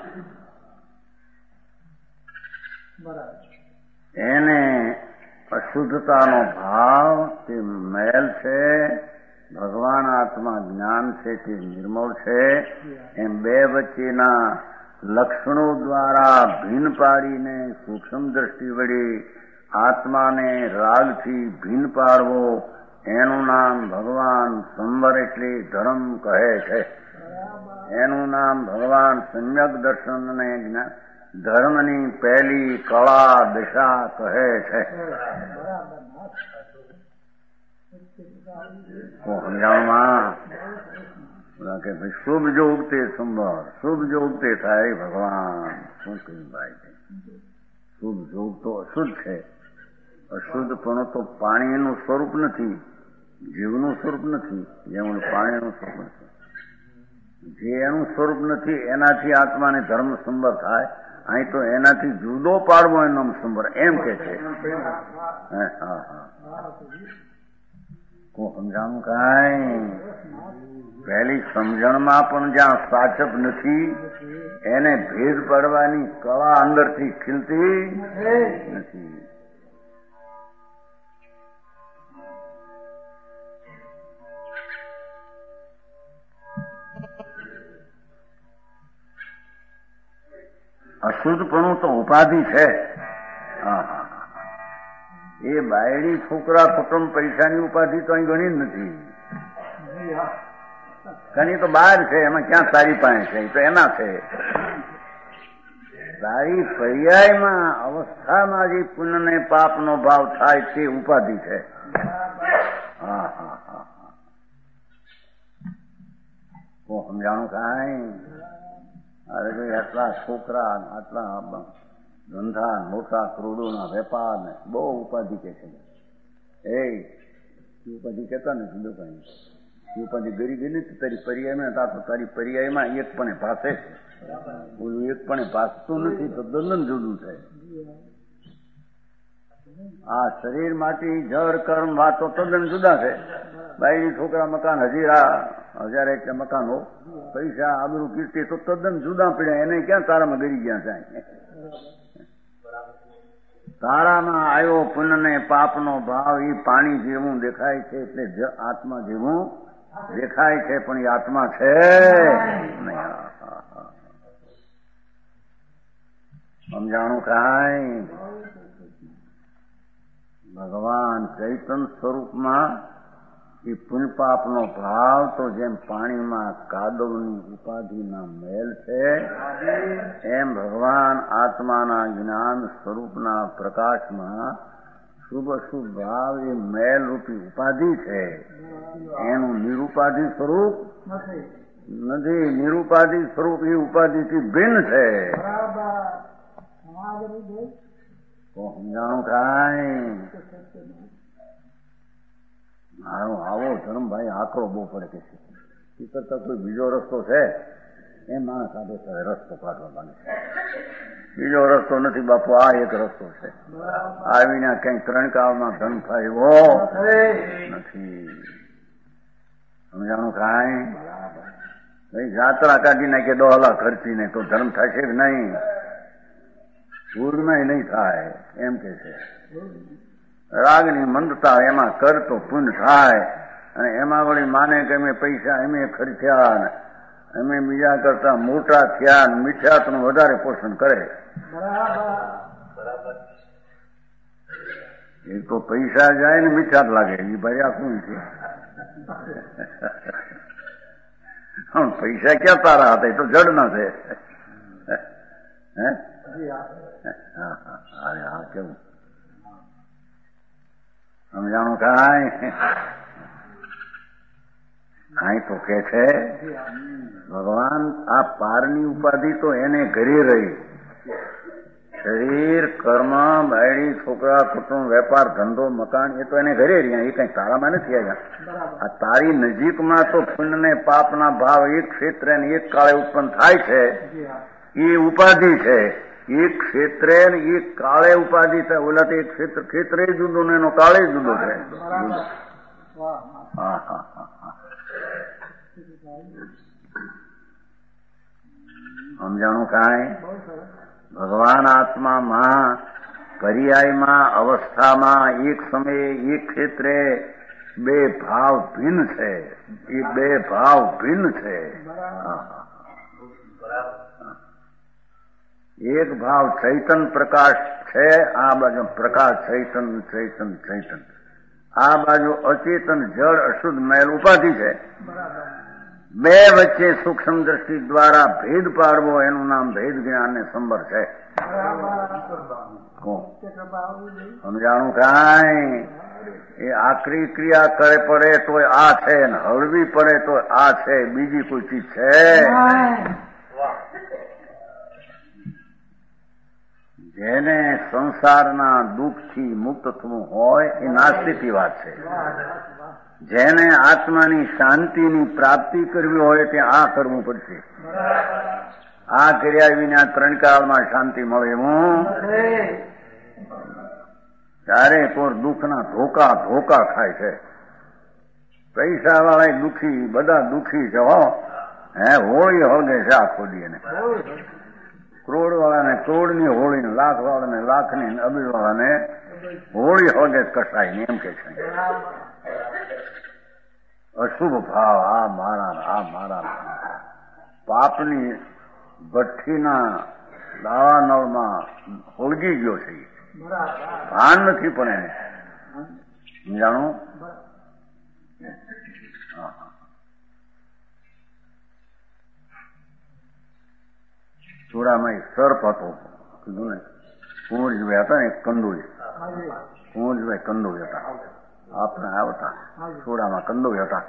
[SPEAKER 2] એને અશુદ્ધતાનો ભાવ તે મેલ છે. ભગવાન આત્મા જ્ઞાન છે તે નિર્મળ છે. એમ બે વચ્ચેના લક્ષણો દ્વારા ભિન્ન પાડીને સૂક્ષ્મ દ્રષ્ટિ વળી આત્માને રાગથી ભિન્ન પાડવો એનું નામ ભગવાન સંવર એટલે ધર્મ કહે છે. એનું નામ ભગવાન સમ્યક દર્શનને ધર્મની પહેલી કળા દિશા કહે છે. સમજાવવામાં કે ભાઈ શુભ જો ઉગતે સંવર શુભ જો ઉગતે થાય ભગવાન શું કહ્યું ભાઈ? શુભ જોગ તો અશુદ્ધ છે. અશુદ્ધ પણ તો પાણીનું સ્વરૂપ નથી, જીવનું સ્વરૂપ નથી. જેવું પાણીનું સ્વરૂપ નથી, જે એનું સ્વરૂપ નથી એનાથી આત્માને ધર્મ સંવર થાય. અહીં તો એનાથી જુદો પાડવો એનો સંબર એમ કે છે. હા હા હું સમજાણું કાંઈ પહેલી સમજણમાં પણ જ્યાં સાચપ નથી એને ભેદ પાડવાની કળા અંદરથી ખીલતી નથી. અશુદ્ધપણું તો ઉપાધિ છે. એ બાયડી છોકરા કુટુંબ પૈસાની ઉપાધિ તો અહીં ઘણી જ નથી. ઘણી તો બહાર છે, એમાં ક્યાં તારી પાસે છે? તો એના છે. તારી પર્યાયમાં અવસ્થામાં જે પુણ્ય ને પાપનો ભાવ થાય તે ઉપાધિ છે. હા હા હા હું સમજાણું કાંઈ અરે ભાઈ આટલા છોકરા આટલા ધંધા મોટા કરોડોના વેપાર ને બહુ ઉપાધિ કે છે. એ ઉપાધિ કેતા ને જુદો કઈ ઉપાધિ ગરીબી નથી. તારી પર્યાયમાં તા તો તારી પર્યાયમાં એક પણ ભાષે છે, બોલું એક પણ ભાષતું નથી તો દંડન જુદું છે. આ શરીર માંથી જળ કર્મ વાતો તદ્દન જુદા છે. બાયડી છોકરા મકાન હજીરા હજાર એક મકાનો પૈસા આબરૂ કીર્તિ તો તદ્દન જુદા પડ્યા. એને ક્યાં તારામાં ગરી ગયા છે? તારામાં આવ્યો પુણ્ય ને પાપનો ભાવ એ પાણી જેવું દેખાય છે એટલે આત્મા જેવું દેખાય છે, પણ એ આત્મા છે નહીં. સમજાણું કાંઈ ભગવાન ચૈતન સ્વરૂપમાં એ પુણ્ય પાપનો ભાવ તો જેમ પાણીમાં કાદવની ઉપાધિના મેલ છે એમ ભગવાન આત્માના જ્ઞાન સ્વરૂપના પ્રકાશમાં શુભ અશુભ ભાવ એ મેલ રૂપી ઉપાધિ છે. એનું નિરુપાધિ સ્વરૂપ નથી. નિરુપાધિ સ્વરૂપ એ ઉપાધિથી ભિન્ન છે. તો સમજાણું કાંઈ મારો આવો ધર્મ ભાઈ આકરો બહુ પડે કે છે. એ કરતા કોઈ બીજો રસ્તો છે એ માણસ સાથે રસ્તો કાઢવા માંગે છે. બીજો રસ્તો નથી બાપુ, આ એક રસ્તો છે. આવીને કઈ ત્રણ કાળમાં ધન થાય એવો નથી. સમજાણું કાંઈ ભાઈ જાત્રા કાઢી નાખે દોહલા ખર્ચીને તો ધર્મ થશે કે નહીં? પૂર્ણ નહીં થાય એમ કે છે. રાગની મંદતા એમાં કર તો પુણ્ય થાય, અને એમાં વળી માને કે અમે પૈસા એમે ખર્ચ્યા ને અમે બીજા કરતા મોટા થયા ને મિથ્યાત્વનું વધારે પોષણ કરે. એ તો પૈસા જાય ને મિથ્યાત લાગે. એ ભાઈ આ શું છે? પૈસા ક્યાં તારા હતા? એ તો જડ ના છે. હે હા હા કેવું સમજાણું કાંઈ? કાંઈ તો કે છે ભગવાન આ પારની ઉપાધિ તો એને ઘરે રહી. શરીર કર્મ બાયડી છોકરા કુટુંબ વેપાર ધંધો મકાન એ તો એને ઘરે રહ્યા. એ કઈ તારામાં નથી આવ્યા. આ તારી નજીકમાં તો પુણ્ય ને પાપના ભાવ એક ક્ષેત્રે ને એક કાળે ઉત્પન્ન થાય છે. એ ઉપાધિ છે. એક ક્ષેત્રે ને એક કાળે ઉપાધિ થાય. ઓલા તો એક ક્ષેત્ર ક્ષેત્રે જુદો ને એનો કાળે જુદો છે. હા હા હા સમજાણું કાંઈ? ભગવાન આત્મામાં પર્યાયમાં અવસ્થામાં એક સમયે એક ક્ષેત્રે બે ભાવ ભિન્ન છે. એ બે ભાવ ભિન્ન છે. એક ભાવ ચૈતન પ્રકાશ છે, આ બાજુ પ્રકાશ ચૈતન ચૈતન ચૈતન, આ બાજુ અચેતન જળ અશુદ્ધ મેલ ઉપાધિ છે. બે વચ્ચે સૂક્ષ્મ દ્રષ્ટિ દ્વારા ભેદ પાડવો એનું નામ ભેદ જ્ઞાન ને સંબર છે. સમજાણું કાંઈ? એ આકરી ક્રિયા કરે પડે તો આ છે, ને હળવી પડે તો આ છે, બીજી કોઈ ચીજ છે? જેને સંસારના દુઃખથી મુક્ત થવું હોય એ નાસ્તિકની વાત છે. જેને આત્માની શાંતિની પ્રાપ્તિ કરવી હોય તે આ કરવું પડશે. આ કર્યા વિના ત્રણ કાળમાં શાંતિ મળે હું ત્યારે કોઈ દુઃખના ધોકા ધોકા ખાય છે. પૈસા વાળા દુઃખી, બધા દુઃખી છે હો. હે હોળી હોગે છે આખો દી એને. કરોડ વાળાને કરોડની હોળી, લાખ વાળાને લાખની, અબીર વાળાને હોળી હોગે કસાય ને એમ કે છે. અશુભ ભાવ આ મારા આ મારા પાપની ભઠ્ઠીના દાવા નળમાં હોળગી ગયો છે. ભાન નથી પણ એને જાણો. ચોરામાં એક સર્પ હતો, કીધું ને કુંવરજીભાઈ હતા ને એક કંદોઈ, કુંવરજીભાઈ કંદોઈ હતા, આપણે આવતા ચોરામાં કંદોઈ હતા.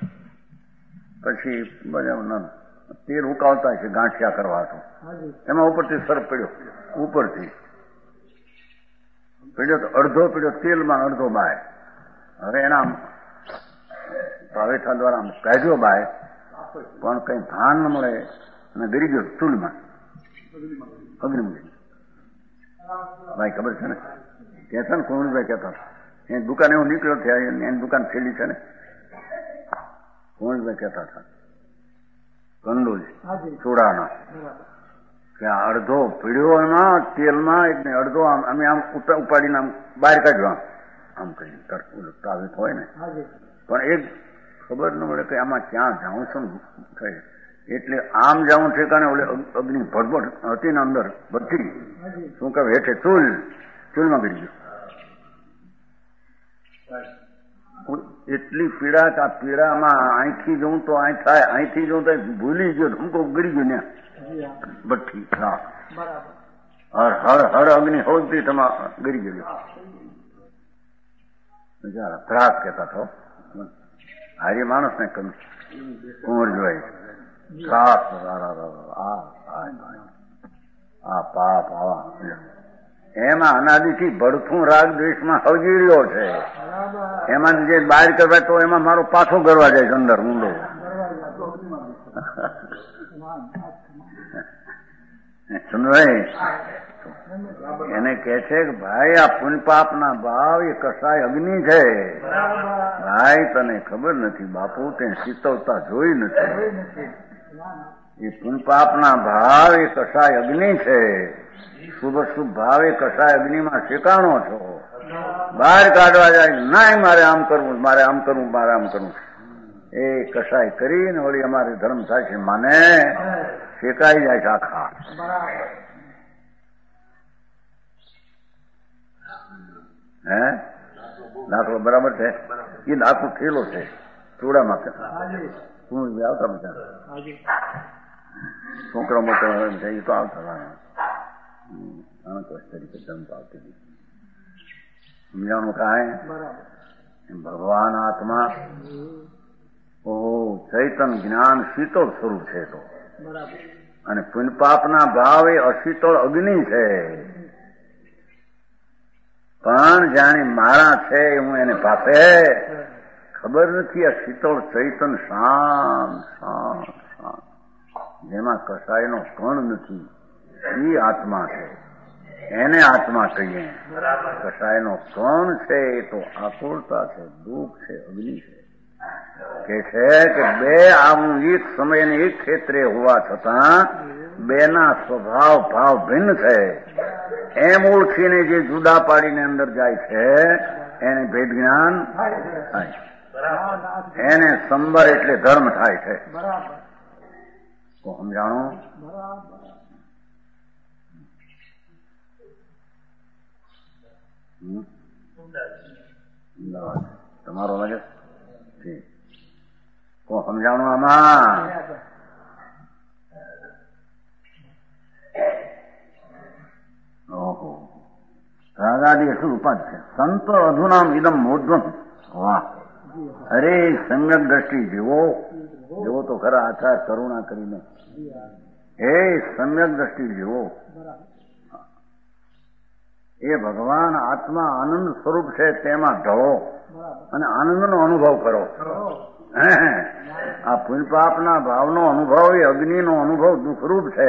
[SPEAKER 2] પછી બધા તેલ ઉકાળતા છે ગાંઠિયા કરવા હતો, એમાં ઉપરથી સર્પ પડ્યો, ઉપરથી પડ્યો તો અડધો પડ્યો તેલમાં, અડધો બાય. હવે એના પાવેઠા દ્વારા કાઢ્યો બાય, પણ કઈ ભાન ન મળે અને ગરી ગયો ચૂલમાં, અગ્નિમાં. ભાઈ ખબર છે ને, કે છે ને કુંવરભાઈ કહેતા એની દુકાન એવું નીકળ્યો થયા, એની દુકાન ફેલી છે ને, કુંવરભાઈ કહેતા હતા કંડોજ ચોરાના કે અડધો પીડ્યો એમાં તેલમાં, એટલે અડધો આમ અમે આમ ઉપાડીને આમ બહાર કાઢ્યો, આમ કઈ તાવીત હોય ને, પણ એક ખબર ન મળે કે આમાં ક્યાં જાઉં છું થઈ, એટલે આમ જાઉં છે કારણ ઓલે અગ્નિ ભડભડ હતી ને અંદર બધી, શું કહે હેઠે ચૂલ, ચૂલમાં ગળી ગયો. એટલી પીડા કે આ પીડામાં અહીંથી જવું તો અહીં થાય, અહીંથી જવું તો ભૂલી ગયો, ધમકો ગળી ગયો ને ભઠ્ઠી. હર હર હર અગ્નિ હોતી તમા ગળી ગયો. બિચારા ત્રાસ કહેતા થો, હારી માણસ ને કમ કુંવર જોવાય ત્રાસ. આ પાપ આવા એમાં અનાદિથી ભડથું રાગ દ્વેષમાં હળગી રહ્યો છે. એમાં જે બહાર કરવા તો એમાં મારો પાછો ગરવા જાય છે અંદર ઊંડો. સુનભાઈ એને કે છે કે ભાઈ આ પુણ્ય પાપ ના ભાવ એ કસાય અગ્નિ છે. ભાઈ તને ખબર નથી બાપુ, તે શીતળતા જોઈ નથી. એ પુણ્ય પાપ ના ભાવ એ કસાય અગ્નિ છે. શુભ શુભ ભાવ એ કસાય અગ્નિમાં શેકાણો છો. બહાર કાઢવા જાય ના મારે આમ કરવું, મારે આમ કરવું, મારે આમ કરવું, એ કસાય કરીને વળી અમારે ધર્મ થાય છે માને શેકાઈ જાય છે આખા. હે દાખલો બરાબર છે. એ દાખલો થયેલો છે ચોડામાં. હું આવતા બધા છોકરા મોકલા છે એ તો આવતા તરીકે ધર્મ તો આવતી સમજાવવાનું કાંઈ. ભગવાન આત્મા ઓહો ચૈતન જ્ઞાન શીતળ સ્વરૂપ છે તો, અને પુણ્ય પાપના ભાવ એ અશીતળ અગ્નિ છે. પણ જાણે મારા છે હું એને પાસે ખબર નથી. આ શીતળ ચૈતન શાંત શાંત શાંત જેમાં કસાયનો કણ નથી એ આત્મા છે, એને આત્મા કહીએ. કસાયનો કણ છે એ તો આકુળતા છે, દુઃખ છે, અગ્નિ છે. કે છે કે બે આવું એક સમય ને એક ક્ષેત્રે હોવા છતાં બેના સ્વભાવ ભાવ ભિન્ન છે. એમ ઓળખીને જે જુદા પાડીને અંદર જાય છે એને ભેદ જ્ઞાન થાય, એને સંબર એટલે ધર્મ થાય છે. તો સમજાણો. તમારો લાગે તો સમજાણું આમાં. ઓહો રાગાદી શું ઉપાધ છે. સંત અધુનામ ઇદમ મોધ્વમ. વાહ! અરે સમ્યક દ્રષ્ટિ જેવો જેવો તો ખરા આચાર કરુણા કરીને. એ સમ્યક દ્રષ્ટિ જેવો એ ભગવાન આત્મા આનંદ સ્વરૂપ છે તેમાં ઢળો અને આનંદનો અનુભવ કરો. આ પુણ્ય પાપના ભાવનો અનુભવ એ અગ્નિનો અનુભવ દુઃખરૂપ છે.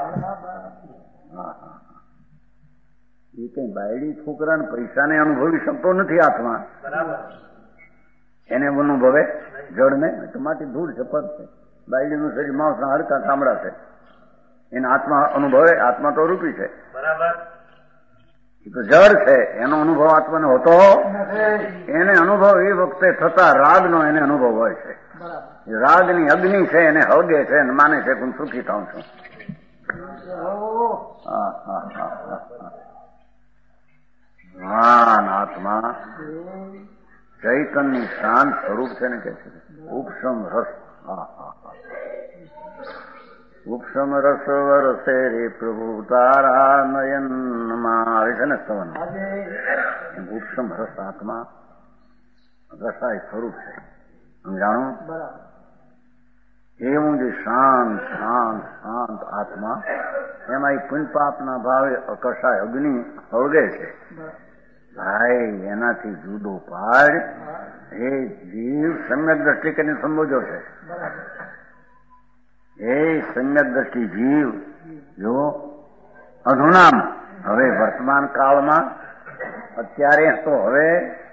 [SPEAKER 2] એ કઈ બાયડી છોકરાને પૈસાને અનુભવી શકતો નથી આત્મા. એને અનુભવે જળને માટી ધૂળ છે, પદ છે. બાયડીનું શરીર માણસના હડકા ચામડા છે. એને આત્મા અનુભવે. આત્મા તો રૂપી છે, એ તો જળ છે. એનો અનુભવ આત્માને હોતો એને અનુભવ એ વખતે થતા રાગનો એને અનુભવ હોય છે. રાગની અગ્નિ છે, એને હળગે છે અને માને છે કે હું સુખી થાઉં છું. મહાન આત્મા ચૈતનની શાંત સ્વરૂપ છે ને કે છે ઉપશમ રસ. હા હા ઉપશમ રસ વરસે રે પ્રભુ તારા નયનમાં આવે છે ને સ્તવન. ઉપશમ રસ આત્મા રસાય સ્વરૂપ છે. સમજાણું? એવું જે શાંત શાંત શાંત આત્મા એમાં એ પુણ્ય પાપના ભાવે કશાય અગ્નિ હળગે છે. ભાઈ એનાથી જુદો પાડ એ જીવ સમ્યક દ્રષ્ટિ કરીને સંબોધો છે. એ સમ્યક દ્રષ્ટિ જીવ જો અધુનામ હવે વર્તમાન કાળમાં અત્યારે તો હવે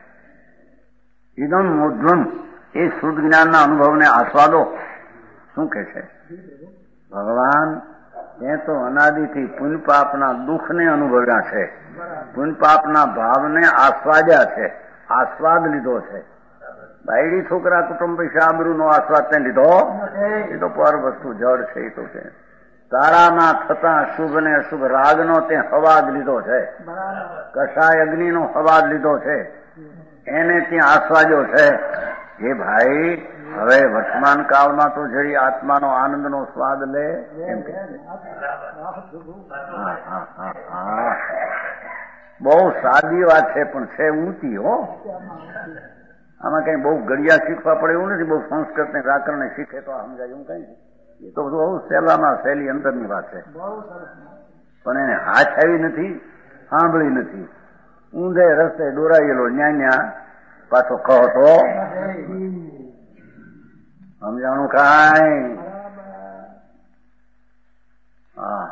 [SPEAKER 2] ઇદમ મોધ્વમ એ શુદ્ધ જ્ઞાનના અનુભવને આસ્વાદો. શું કે છે ભગવાન? એ તો અનાદિથી પુણ્ય પાપના દુઃખને અનુભવ્યા છે, પુણ્ય પાપના ભાવને આસ્વાદ્યા છે, આસ્વાદ લીધો છે. બાયડી છોકરા કુટુંબ પૈસા આબરૂનો આસ્વાદ તે લીધો એ તો પર વસ્તુ જળ છે. એ તો છે તારામાં થતા શુભ ને અશુભ રાગનો તે હવાદ લીધો છે, કષાય અગ્નિનો હવાદ લીધો છે, એને ત્યાં આસ્વાદ્યો છે. એ ભાઈ હવે વર્તમાન કાળમાં તો જરી આત્માનો આનંદનો સ્વાદ લે એમ કે બહુ સાદી વાત છે, પણ છે ઊંચી. હો આમાં કઈ બહુ ગળિયા શીખવા પડે એવું નથી. બહુ સંસ્કૃત ને વ્યાકરણ શીખે તો સમજાય એવું કઈ. એ તો બધું બહુ સહેલામાં સહેલી અંદરની વાત છે, પણ એને હાથ આવી નથી, સાંભળી નથી. ઊંધે રસ્તે દોરાયેલો ન્યા ન્યા પાછો કહો તો સમજાણું કાંઈ? હા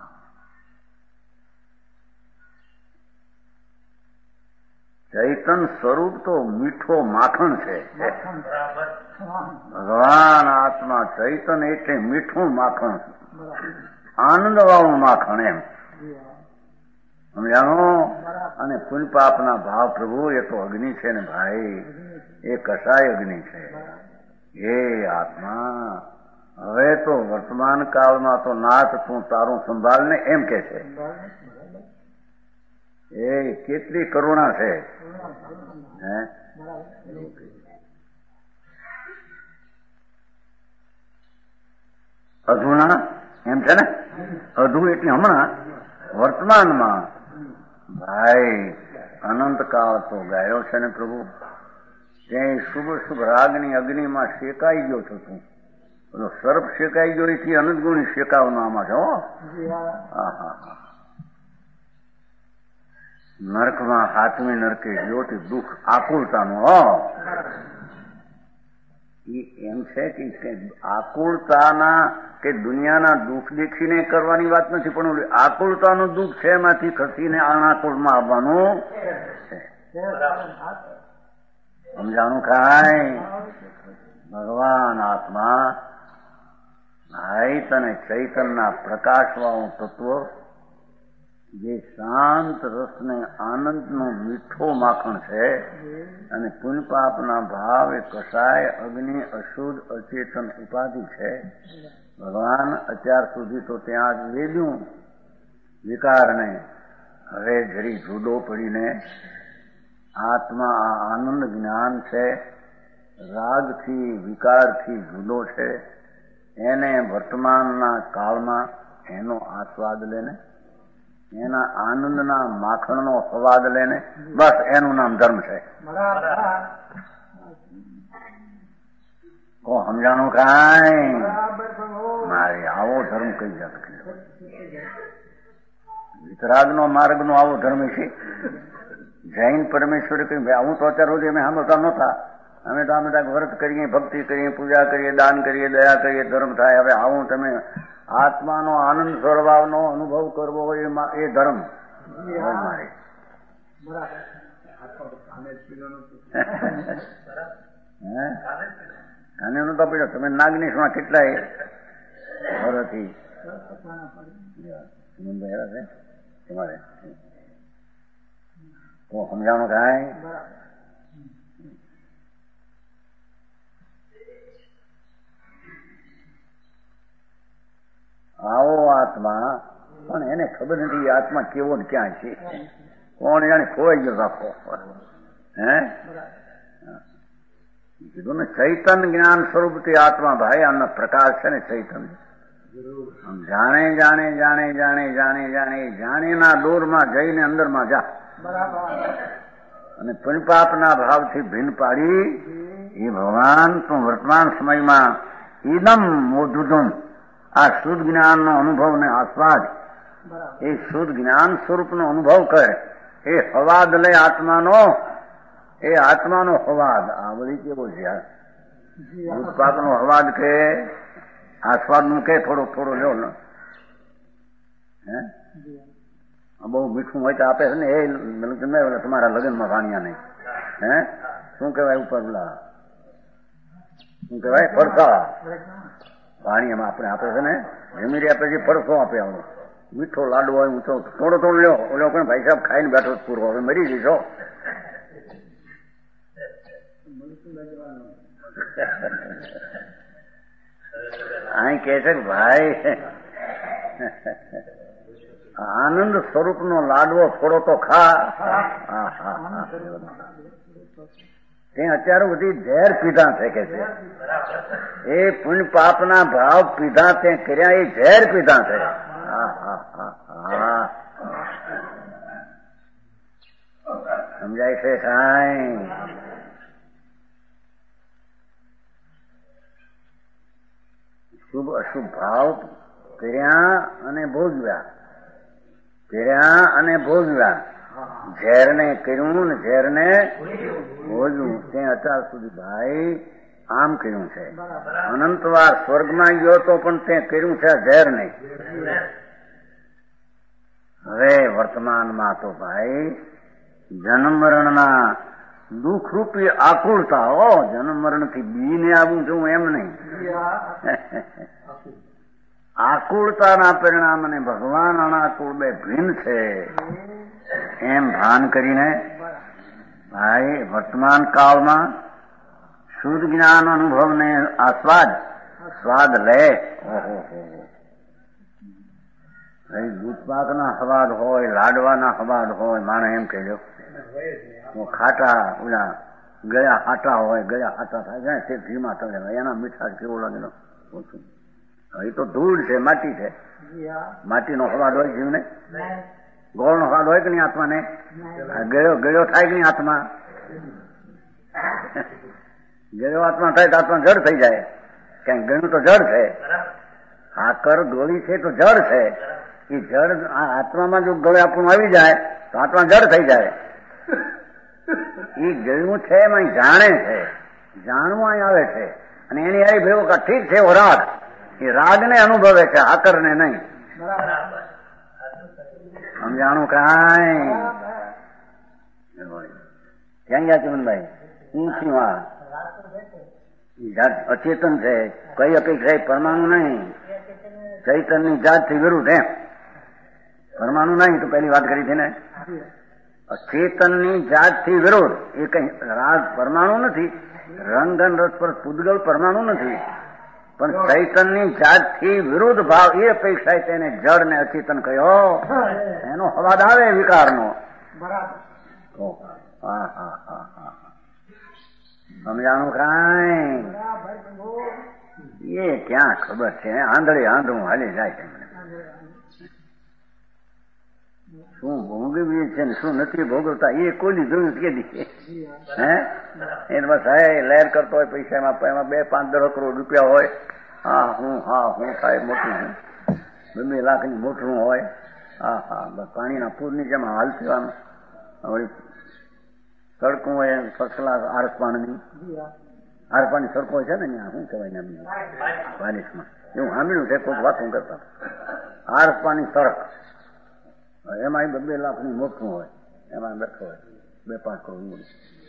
[SPEAKER 2] ચૈતન સ્વરૂપ તો મીઠો માખણ છે. ભગવાન આત્મા ચૈતન એટલે મીઠું માખણ, આનંદ વાળું માખણ એમ સમજાણો. અને પુણ્ય પાપના ભાવ પ્રભુ એ તો અગ્નિ છે ને ભાઈ, એ કસાય અગ્નિ છે. એ આત્મા હવે તો વર્તમાન કાળમાં તો નાથ તું તારું સંભાળ ને એમ કે છે. એ કેટલી કરુણા છે. હે અધુના એમ છે ને. અધુ એટલે હમણાં વર્તમાનમાં ભાઈ અનંતકાળ તો ગાયો છે ને પ્રભુ. ત્યાં શુભ શુભ રાગની અગ્નિમાં શેકાઈ ગયો છું તું. પેલો સર્પ શેકાઈ ગયો એથી અનંત ગુણી શેકાવનો આમાં છે. હો હા હા હા નરકમાં હાથમી નરકે જ્યોતિ દુઃખ આકુળતાનું. હો એમ છે કે આકુળતાના કે દુનિયાના દુઃખ દેખીને કરવાની વાત નથી, પણ આકુળતાનું દુઃખ છે એમાંથી ખસીને અનાકુળમાં આવવાનું છે. સમજાણું કાંઈ? ભગવાન આત્મા ભાઈ તને ચૈતનના પ્રકાશવાળું તત્વ જે શાંત રસને આનંદનું મીઠો માખણ છે, અને પુણ્ય પાપના ભાવ એ કસાય અગ્નિ અશુદ્ધ અચેતન ઉપાધિ છે. ભગવાન અત્યાર સુધી તો ત્યાં જ વેદ્યું વિકારને. હવે જરી જુદો પડીને આત્મા આ આનંદ જ્ઞાન છે, રાગથી વિકારથી જુદો છે. એને વર્તમાનના કાળમાં એનો આસ્વાદ લેને, એના આનંદના માખણનો સ્વાદ લેને, બસ એનું નામ ધર્મ છે. કો સમજાણું કાંઈ? મારે આવો ધર્મ કઈ જાત વિતરાગનો માર્ગનો આવો ધર્મ છે. જૈન પરમેશ્વરે કહ્યું ભાઈ હું તો અત્યાર સુધી અમે સાંભળતા નહોતા, અમે તો આ બધા વ્રત કરીએ, ભક્તિ કરીએ, પૂજા કરીએ, દાન કરીએ, દયા કરીએ, ધર્મ થાય. હવે આવું તમે આત્માનો આનંદ સ્વભાવનો અનુભવ કરવો હોય એ ધર્મ મારે. અને એનું તો પડ્યો તમે નાગનેશમાં કેટલાય વર્ષથી તમારે તો સમજાણું કાંઈ આવો આત્મા પણ એને ખબર નથી આત્મા કેવો ને ક્યાં છે. કોણ જાણે ખોવાઈ ગયો રાખો. હે કીધું ને ચૈતન જ્ઞાન સ્વરૂપથી આત્મા ભાઈ આનો પ્રકાશ છે ને ચૈતન. જાણે જાણે જાણે જાણે જાણે જાણે જાણેના દોરમાં જઈને અંદરમાં જા અને પુણ્યપાપના ભાવથી ભીન પાડી એ ભગવાન તું વર્તમાન સમયમાં ઈદમ મોધુદમ આ શુદ્ધ જ્ઞાનનો અનુભવ ને આસ્વાદ એ શુદ્ધ જ્ઞાન સ્વરૂપનો અનુભવ કરે. એ હવાદ લે આત્માનો, એ આત્માનો હવાદ. આ બધી કેવો છે ઉત્પાદનો હવાદ કે આસ્વાદ નું કે થોડો થોડો લો ને. હે બહુ મીઠું હોય તો આપે છે ને એ તમારા લગ્નમાં વાણિયા નહીં. હે શું કેવાય ઉપર પેલા શું કેવાય પડતા વાણિયામાં આપણે આપે છે ને જમીરી આપે છે પડસો આપે. આવડો મીઠો લાડુ હોય ઊંચો થોડો થોડો લ્યો. ઓલો પણ ભાઈ સાહેબ ખાઈને બેઠો પૂરો હવે મરી જઈશો. અહીં કે છે કે ભાઈ આનંદ સ્વરૂપ નો લાડવો થોડો તો ખા. તે અત્યારે બધી ઝેર પીધા છે કે છે એ પુણ્ય પાપના ભાવ પીધા તે કર્યા એ ઝેર પીધા છે. સમજાય છે કાંઈ? શુભ અશુભ ભાવ કર્યા અને ભોગવ્યા, કર્યા અને ભોગવ્યા. ઝેરને કર્યું ને ઝેરને ભોજવું તે અત્યાર સુધી ભાઈ આમ કર્યું છે. અનંતવાર સ્વર્ગમાં ગયો તો પણ તે કર્યું છે ઝેર નહીં. હવે વર્તમાનમાં તો ભાઈ જન્મ મરણના દુઃખ રૂપી આકુળતા. હો જન્મ મરણ થી બીને આવું છું એમ નહીં. આકુળતાના પરિણામને ભગવાન અનાકુળ બે ભિન્ન છે એમ ભાન કરીને ભાઈ વર્તમાન કાળમાં શુદ્ધ જ્ઞાન અનુભવને આસ્વાદ સ્વાદ લે. ઓહો ભાઈ દૂધપાકના હવાદ હોય, લાડવાના હવાદ હોય. માણે એમ કહેજો ખાટા ઓલા ગયા હાટા હોય, ગયા હાટા થાય તે ઘીમાં તળે એના મીઠા કેવો લાગેલો ઓછું. એ તો ધૂળ છે, માટી છે. માટીનો હવાદ હોય જીવને. ગોળનો હવાદ હોય કે નહીં આત્માને? ગયો ગયો થાય કે નહીં આત્મા? ગયો આત્મા થાય તો આત્મા જડ થઈ જાય. ક્યાંક ગયું તો જડ છે. આકર ગોળી છે તો જડ છે. એ જડ આત્મામાં જો ગળે આપણું આવી જાય તો આત્મા જડ થઈ જાય. એ ગયું છે એમાં જાણે છે, જાણવું અહીં આવે છે અને એની આવી ભેગો કે ઠીક છે એવો રાગ. એ રાગને અનુભવે છે, આકરને નહીં. સમજાણું કાંઈ? ક્યાં ગયા ચમનભાઈ? શું થયું? આ અચેતન છે. કઈ અપેક્ષા? પરમાણુ નહીં, ચૈતનની જાતથી વિરુદ્ધ. એમ પરમાણુ નહીં તો પહેલી વાત કરી છે ને. અચેતનની જાતથી વિરુદ્ધ. એ કઈ રાગ પરમાણુ નથી. રંગન રસ પર પૂદગલ પરમાણુ નથી. પણ ચૈતનની જાતથી વિરુદ્ધ ભાવ એ અપેક્ષા તેને જડ ને અચેતન કહ્યો. એનો હવાદ આવે વિકારનો. હા હા હા હા સમજાણું કાંઈ? એ ક્યાં ખબર છે? આંધળે આંધળું હાલી જાય છે. શું ભોગવીએ છે ને શું નથી ભોગવતા એ કોઈ જોયું કે દી? હે એને બસ હે લહેર કરતો હોય પૈસામાં, એમાં બે પાંચ દસ કરોડ રૂપિયા હોય. હા હું હા હું થાય મોટું બે બે લાખની મોટું હોય. હા હા બસ પાણીના પૂરની જેમ હાલતી સડકું હોય ફર્સ્ટ ક્લાસ આરસપાણની આરસપાણી સડકો હોય છે ને ત્યાં શું કહેવાય ને બારિશમાં એવું સાંભળ્યું છે કોઈક વાતું કરતા આરસપાણી સડક એમાં બે લાખની મોટું હોય એમાં બેઠો હોય બે પાંચ કરોડ મૂડી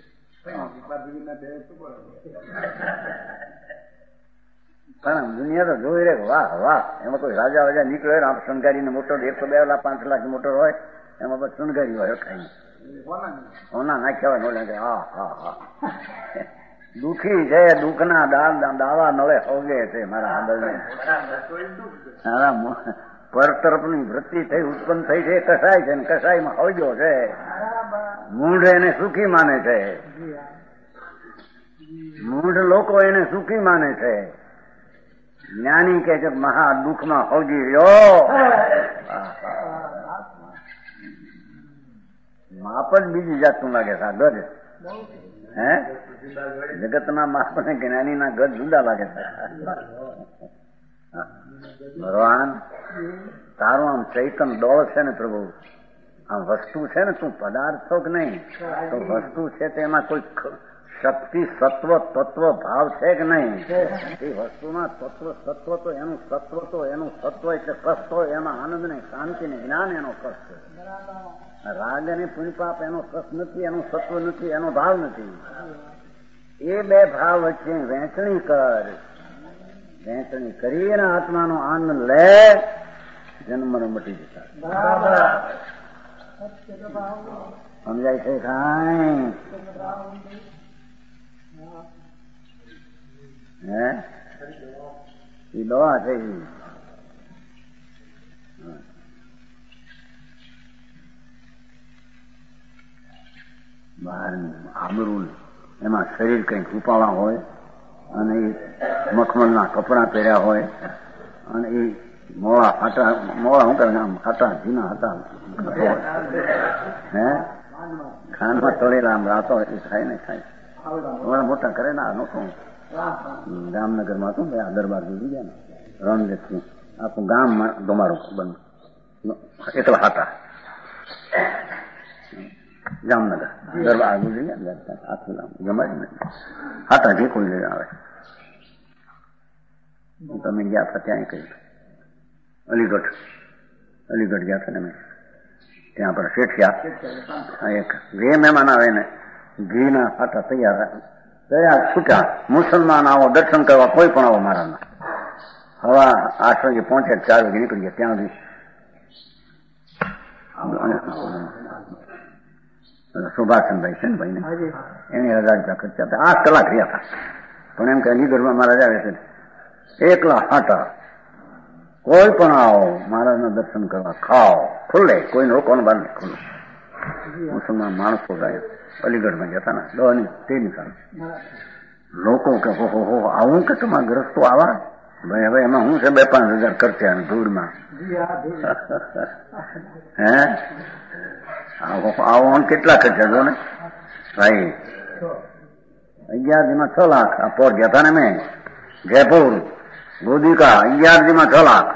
[SPEAKER 2] પણ દુનિયા તો જોઈ રે વાહ વાહ એમાં કોઈ રાજા વાજા નીકળે આમ શણગારીને મોટર એકસો બે લાખ પાંચ લાખ મોટર હોય એમાં બસ શણગારી હોય કઈ હોના નાખ્યા હોય નોલે હા હા હા દુઃખી છે દુઃખના દાવા નળે હોગે છે મારા આંદોલન પર તરફની વૃત્તિ થઈ ઉત્પન્ન થઈ છે કસાય છે ને કસાયમાં હોજો છે મૂઢ એને સુખી માને છે મૂઢ લોકો એને સુખી માને છે જ્ઞાની કે છે મહા દુઃખમાં હોજી રહ્યો માપ જ બીજી જાતનું લાગે છે આ ગજ હે જગતના માપ ને જ્ઞાનીના ગજ જુદા લાગે છે ભગવાન તારું આમ ચૈતન દોળ છે ને પ્રભુ આમ વસ્તુ છે ને તું પદાર્થ છો કે નહીં તો વસ્તુ છે તેમાં કોઈ શક્તિ સત્વ તત્વ ભાવ છે કે નહીં એ વસ્તુમાં તત્વ સત્વ તો એનું સત્વ તો એનું સત્વ એટલે સસ્તો એમાં આનંદ ને શાંતિ ને જ્ઞાન એનો સસ છે રાગ અને પુણ્યપાપ એનો સસ નથી એનું સત્વ નથી એનો ભાવ નથી એ બે ભાવ વચ્ચે વહેંચણી કર વહેંચણી કરી એના આત્માનો આનંદ લે જન્મ મટી જતા સમજાય છે કાંઈ હે એ દવા છે બહાર આબરૂ એમાં શરીર કંઈક ઉપાળા હોય અને એ મખમલના કપડા પહેર્યા હોય અને એ મોળા ફાટા મોળા શું કરે આમ ફાટા ઝીણા હતા હે ખાંડમાં તળેલા આમ રાતો એ ખાય ને ખાય મોટા મોટા કરે ને આ લોકો જામનગરમાં હતું ભાઈ આ દરબાર જોઈ ગયા ને રણદેખથી આખું ગામ તમારું બંધ એટલા હતા જામનગર દરબાર જોઈ ગયા આખું ગામ જમાડી હતા જે કોઈ લઈ આવે તમે ગયા હતા ત્યાં કહ્યું અલીગઢ અલીગઢ ગયા હતા ને મેં ત્યાં આપણે શેઠિયા એક જે મહેમાન આવે ને ઘીના ફાટા તૈયાર તૈયાર છૂટ્યા મુસલમાન આવો દર્શન કરવા કોઈ પણ આવો મારાના હવા આઠ વાગે પહોંચે ચાર વાગે નીકળી ગયા ત્યાં સુધી સુભાષચંદભાઈ છે ને ભાઈ ને એને હજાર રૂપિયા ખર્ચા હતા આઠ કલાક રહ્યા હતા પણ એમ કે અલીગઢમાં મહારાજ આવે છે એકલા ફાટા કોઈ પણ આવો મહારાજના દર્શન કરવા ખાઓ ખુલ્લે કોઈ રોકવાનું બાર નહીં ખુલ્લું મુસલમાન માણસો થાય અલીગઢમાં જતા ને દવાની તે નિકાલ લોકો કે હો હો આવું કે તમારા ગ્રસ્તો આવા ભાઈ હવે એમાં હું છે બે પાંચ હજાર ખર્ચા અને ધૂળમાં હે આવો કેટલા ખર્ચા જો ને ભાઈ અગિયાર દીમાં છ લાખ આ પોર ગયા હતા ને મેં જયપુર ગોદિકા અગિયાર દીમાં છ લાખ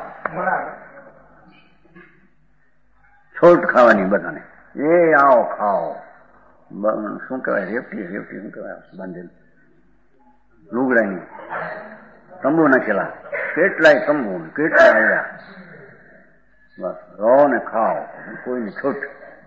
[SPEAKER 2] છોટ ખાવાની બધાને એ આવો ખાઓ શું કહેવાય રેપટી રેપટી શું કહેવાય બાંધેલ લુગડાની તંબુ નાખેલા કેટલાય તંબુ કેટલા આવ્યા બસ રહો ને ખાઓ કોઈની છૂટ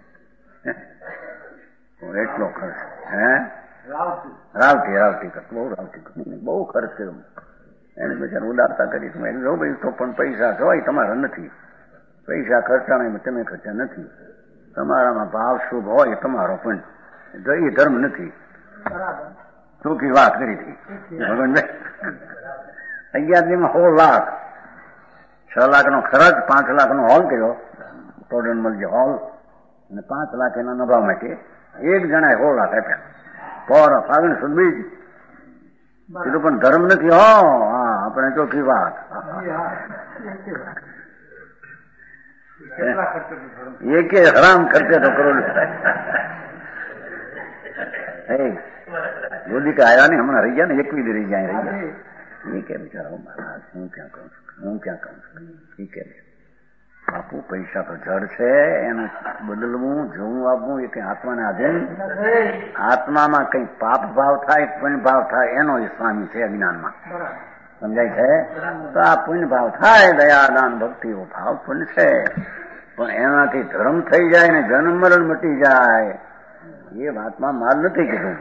[SPEAKER 2] એટલો ખર્ચ હે રાવટી રાવટી કર બહુ રાવટી કર બહુ ખર્ચ કર્યો એને બિચાર ઉદારતા કરી તમે જો ભાઈ તો પણ પૈસા જોવાય તમારા નથી પૈસા ખર્ચાણા તમે ખર્ચા નથી તમારામાં ભાવ શુભ હોય તમારો પણ જો એ ધર્મ નથી ચોખ્ખી વાત કરી હતી ભગવાનભાઈ અગિયાર દીમાં સોળ લાખ છ લાખ નો ખર્ચ પાંચ લાખ નો હોલ કર્યો ટોડન મળજે હોલ અને પાંચ લાખ એના નભા માટે એક જણાએ સોળ લાખ આપ્યા પર ફાગણ સુદ બીજ કીધું પણ ધર્મ નથી હો હા આપણે ચોખ્ખી વાત એકે હરામ ખર્ચે તો કરોડ ગોદિકા આવ્યા ને હમણાં રહી ગયા ને એકવી રહી ગયા રહી ગયા એ કે બિચારા મહારાજ હું ક્યાં કહું છું હું ક્યાં કહું છું એ કે બાપુ પૈસા પૈસા તો જળ છે, એનું બદલવું, જોવું, આપવું એ કઈ આત્માને આધીન. આત્મામાં કઈ પાપ ભાવ થાય, પુણ્ય ભાવ થાય, એનો એ સ્વામી છે અજ્ઞાનમાં. સમજાય છે? તો આ પુણ્ય ભાવ થાય, દયા દાન ભક્તિ એવો ભાવ પુણ્ય છે, પણ એનાથી ધર્મ થઈ જાય ને જન્મ મરણ મટી જાય એ વાતમાં માલ નથી કીધું.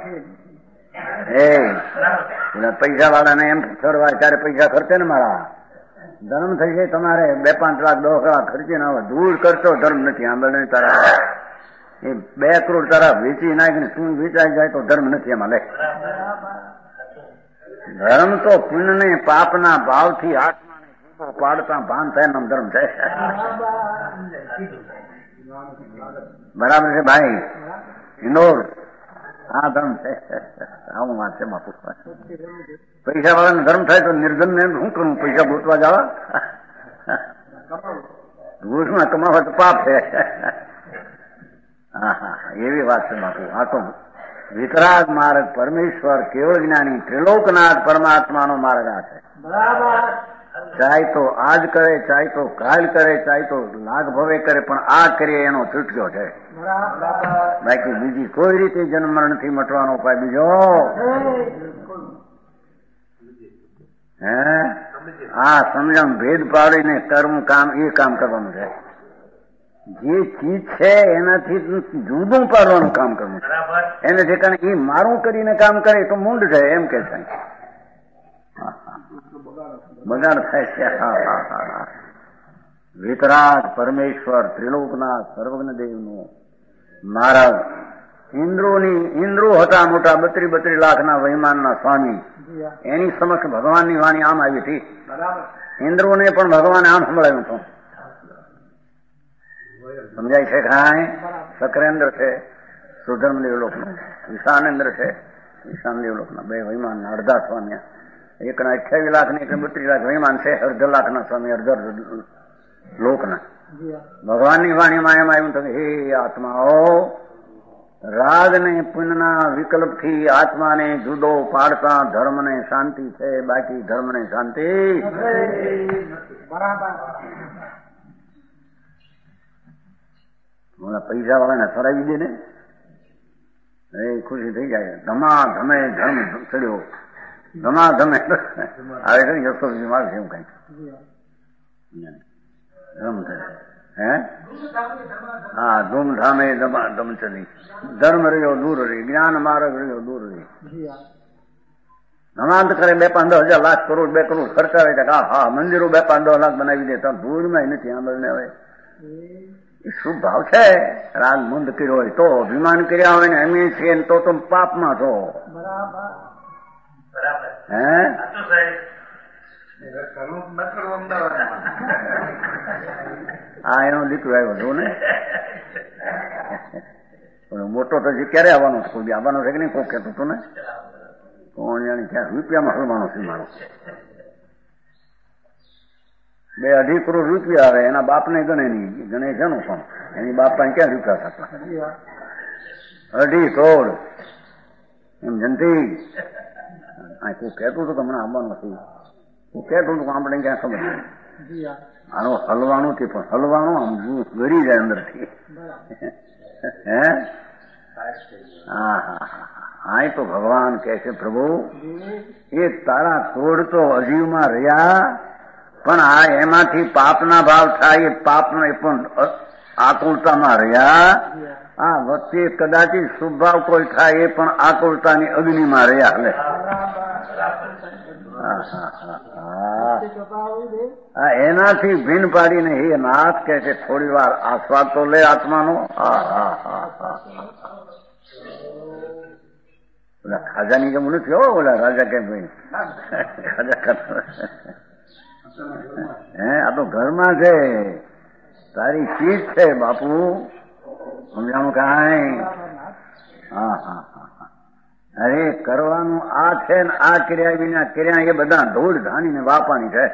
[SPEAKER 2] એ પૈસા વાળાને એમ ચડવા ત્યારે પૈસા ખર્ચે ને મારા ધર્મ થઈ જાય તમારે બે પાંચ લાખ દસ લાખ ખર્ચી ના હોય, દૂર કરશો ધર્મ નથી. આંબળ તારા એ બે કરોડ તારા વેચી નાખીને શું વેચાઈ જાય તો ધર્મ નથી એમાં. લે ધર્મ તો પુણ્ય ને પાપના ભાવથી આત્માને જુદો પાડતા ભાન થાય નામ ધર્મ છે. બરાબર છે ભાઈ ઇન્દોર? હા ધર્મ છે. આવું વાત છે બાપુ. પૈસા વાળાને ધર્મ થાય તો નિર્ધન ને શું કરવું? પૈસા ગોતવા જવા? ઘૂસમાં કમાવા તો પાપ છે. હા હા એવી વાત છે બાપુ. આ તો વિતરાગ માર્ગ પરમેશ્વર કેવળ જ્ઞાની ત્રિલોકનાથ પરમાત્માનો માર્ગ આ છે. ચાહે તો આજ કરે, ચાહે તો કાલ કરે, ચાહે તો લાખ ભવે કરે, પણ આ કરીએ એનો છૂટક્યો છે. બાકી બીજી કોઈ રીતે જન્મ મરણ થી મટવાનો ઉપાય બીજો હે? આ સમજણ ભેદ પાડીને કર્મ કામ એ કામ કરવાનું છે. જે ચીજ છે એનાથી જુદું પાડવાનું કામ કરવું છે. એને ઠેકાણે એ મારું કરીને કામ કરે તો મૂંડ છે એમ કે છે. બગાડ થાય છે. હા હા હા વિતરાગ પરમેશ્વર ત્રિલોકનાથ સર્વજ્ઞ દેવનું મહારાજ ઇન્દ્રોની ઇન્દ્રો હતા મોટા બત્રી બત્રી લાખના વૈમાનના સ્વામી. એની સમક્ષ ભગવાનની વાણી આમ આવી હતી. ઇન્દ્રોને પણ ભગવાને આમ સંભળાવ્યું હતું. સમજાય છે? કાંઈ સકરેન્દ્ર છે સુધર્મ દેવલોકનું, ઈશાનેન્દ્ર છે ઈશાન દેવલોકના બે વૈમાનના અડધા સ્વામી. એકના અઠ્યાવીસ લાખ ને એક બત્રીસ લાખ વૈમાન છે, અડધ લાખના સ્વામી અડધ લોકના. ભગવાનની વાણીમાં એમ આવ્યું હતું હે આત્માઓ, રાગ ને પુણ્યના વિકલ્પથી આત્માને જુદો પાડતા ધર્મને શાંતિ છે, બાકી ધર્મને શાંતિ પૈસા વાળાને સરાવી દે ને એ ખુશી થઈ જાય. ધમા ધમે ધર્મ ચડ્યો, ધમા ધમે આવે છે યશોજી મારે છે એમ કઈ ધર્મ થાય. હે હા ધૂમધામે ધમા ધમ ચલી. ધર્મ રહ્યો દૂર રહી, જ્ઞાન માર્ગ રહ્યો દૂર રહી. ધમાંત કરે બે પાંચ દસ હજાર લાખ કરોડ બે કરોડ ખર્ચાવે છે. હા હા મંદિરો બે પાંચ દસ લાખ બનાવી દેતા ધૂળમાં નથી આંબળને. હવે એ શું ભાવ છે? રાગ મંદ કર્યો હોય તો, અભિમાન કર્યા હોય ને અમે છીએ તો તમે પાપમાં છો. હે હા એનો દીકરો આવ્યો હતો ને મોટો તો જે ક્યારે આવવાનો છે? કોઈ આવવાનો છે કે નહીં? કોઈ કહેતો હતો ને કોણ જાણે ક્યાં રૂપિયામાં હલવાનો છે મારો. બે અઢી કરોડ રૂપિયા આવે એના બાપને ગણે નહીં, ગણે છે નું પણ એની બાપ પાસે ક્યાં રૂપિયા થતા? અઢી કરોડ એમ જનતી. કોઈ કહેતું હતું કે હમણાં આવવાનું નથી, હું કહેતું હતું આપણે ક્યાં ખબર આનો હલવાનું થી પણ હલવાનું આમ ગરી જાય અંદરથી. હે હા હા હા તો ભગવાન કહે છે પ્રભુ એ તારા કરોડ તો અજીવમાં રહ્યા, પણ આ એમાંથી પાપના ભાવ થાય એ પાપનો એ પણ આકુળતામાં રહ્યા. આ વચ્ચે કદાચિત શુભ ભાવ કોઈ થાય એ પણ આકુળતાની અગ્નિમાં રહ્યા. હલે હા એનાથી ભીન પાડીને હે નાથ કે છે થોડી વાર આસ્વાદ તો લે આત્માનો. ઓલા ખાજાની જેમ નથી હો, ઓલા રાજા કેમ ભાઈ ખાજા હે આ તો ઘરમાં છે, તારી ચીજ છે બાપુ. સમજાણું કાંઈ? હા હા હા અરે કરવાનું આ છે ને આ ક્રિયા વિના ક્રિયા એ બધા ધૂળ ધાણીને વાપવાની છે.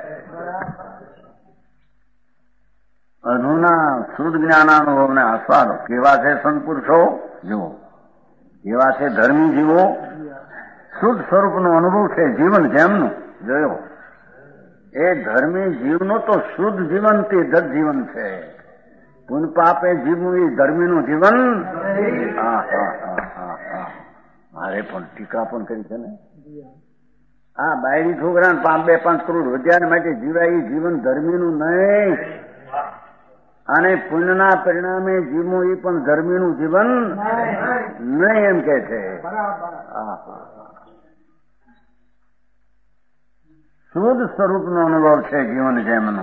[SPEAKER 2] અધુના શુદ્ધ જ્ઞાનાનુભવને આસ્વાદો. કેવા છે સંત પુરુષો જુઓ, કેવા છે ધર્મી જીવો. શુદ્ધ સ્વરૂપનો અનુભવ છે જીવન જેમનું જોયો. એ ધર્મી જીવનો તો શુદ્ધ જીવન તે દત્ત જીવન છે. પુન પાપે જીવવું એ ધર્મીનું જીવન. હા હા હા હા હા મારે પણ ટીકા પણ કરી છે ને. હા બાયડી છોકરાને પાંચ બે પાંચ કરોડ વધ્યા માટે જીવાય એ જીવન ધર્મીનું નહીં, અને પુણ્યના પરિણામે જીવવું એ પણ ધર્મીનું જીવન નહીં એમ કે છે. શુદ્ધ સ્વરૂપનો અનુભવ છે જીવન જેમનો.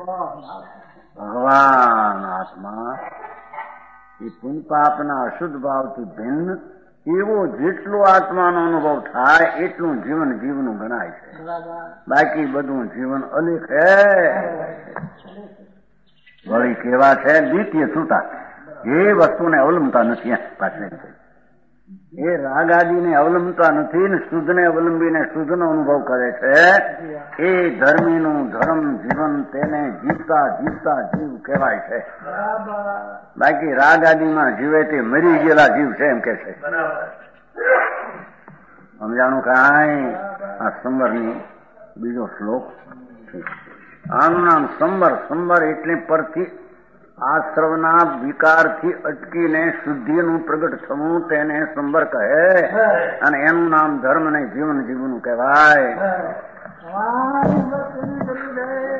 [SPEAKER 2] ભગવાન આત્મા એ પુણ્ય પાપના અશુદ્ધ ભાવથી ભિન્ન એવો જેટલો આત્માનો અનુભવ થાય એટલું જીવન જીવનું ગણાય છે. બાકી બધું જીવન અલેખ હે. વળી કેવા છે દ્વિતીય છૂટા, એ વસ્તુને અવલંબતા નથી. પાછળ એ રાગ આદિને અવલંબતા નથી ને શુદ્ધને અવલંબીને શુદ્ધનો અનુભવ કરે છે. એ ધર્મીનું ધર્મ જીવન તેને જીવતા જીવતા જીવ કહેવાય છે. બાકી રાગ આદિમાં જીવે તે મરી ગયેલા જીવ છે એમ કે છે. સમજાણું કાંઈ? આ સંવરની બીજો શ્લોક. આનું નામ સંવર. સંવર એટલે પરથી આશ્રવના વિકારથી અટકીને શુદ્ધિનું પ્રગટ થવું તેને સંવર કહે, અને એનું નામ ધર્મ ને જીવન જીવનું કહેવાય.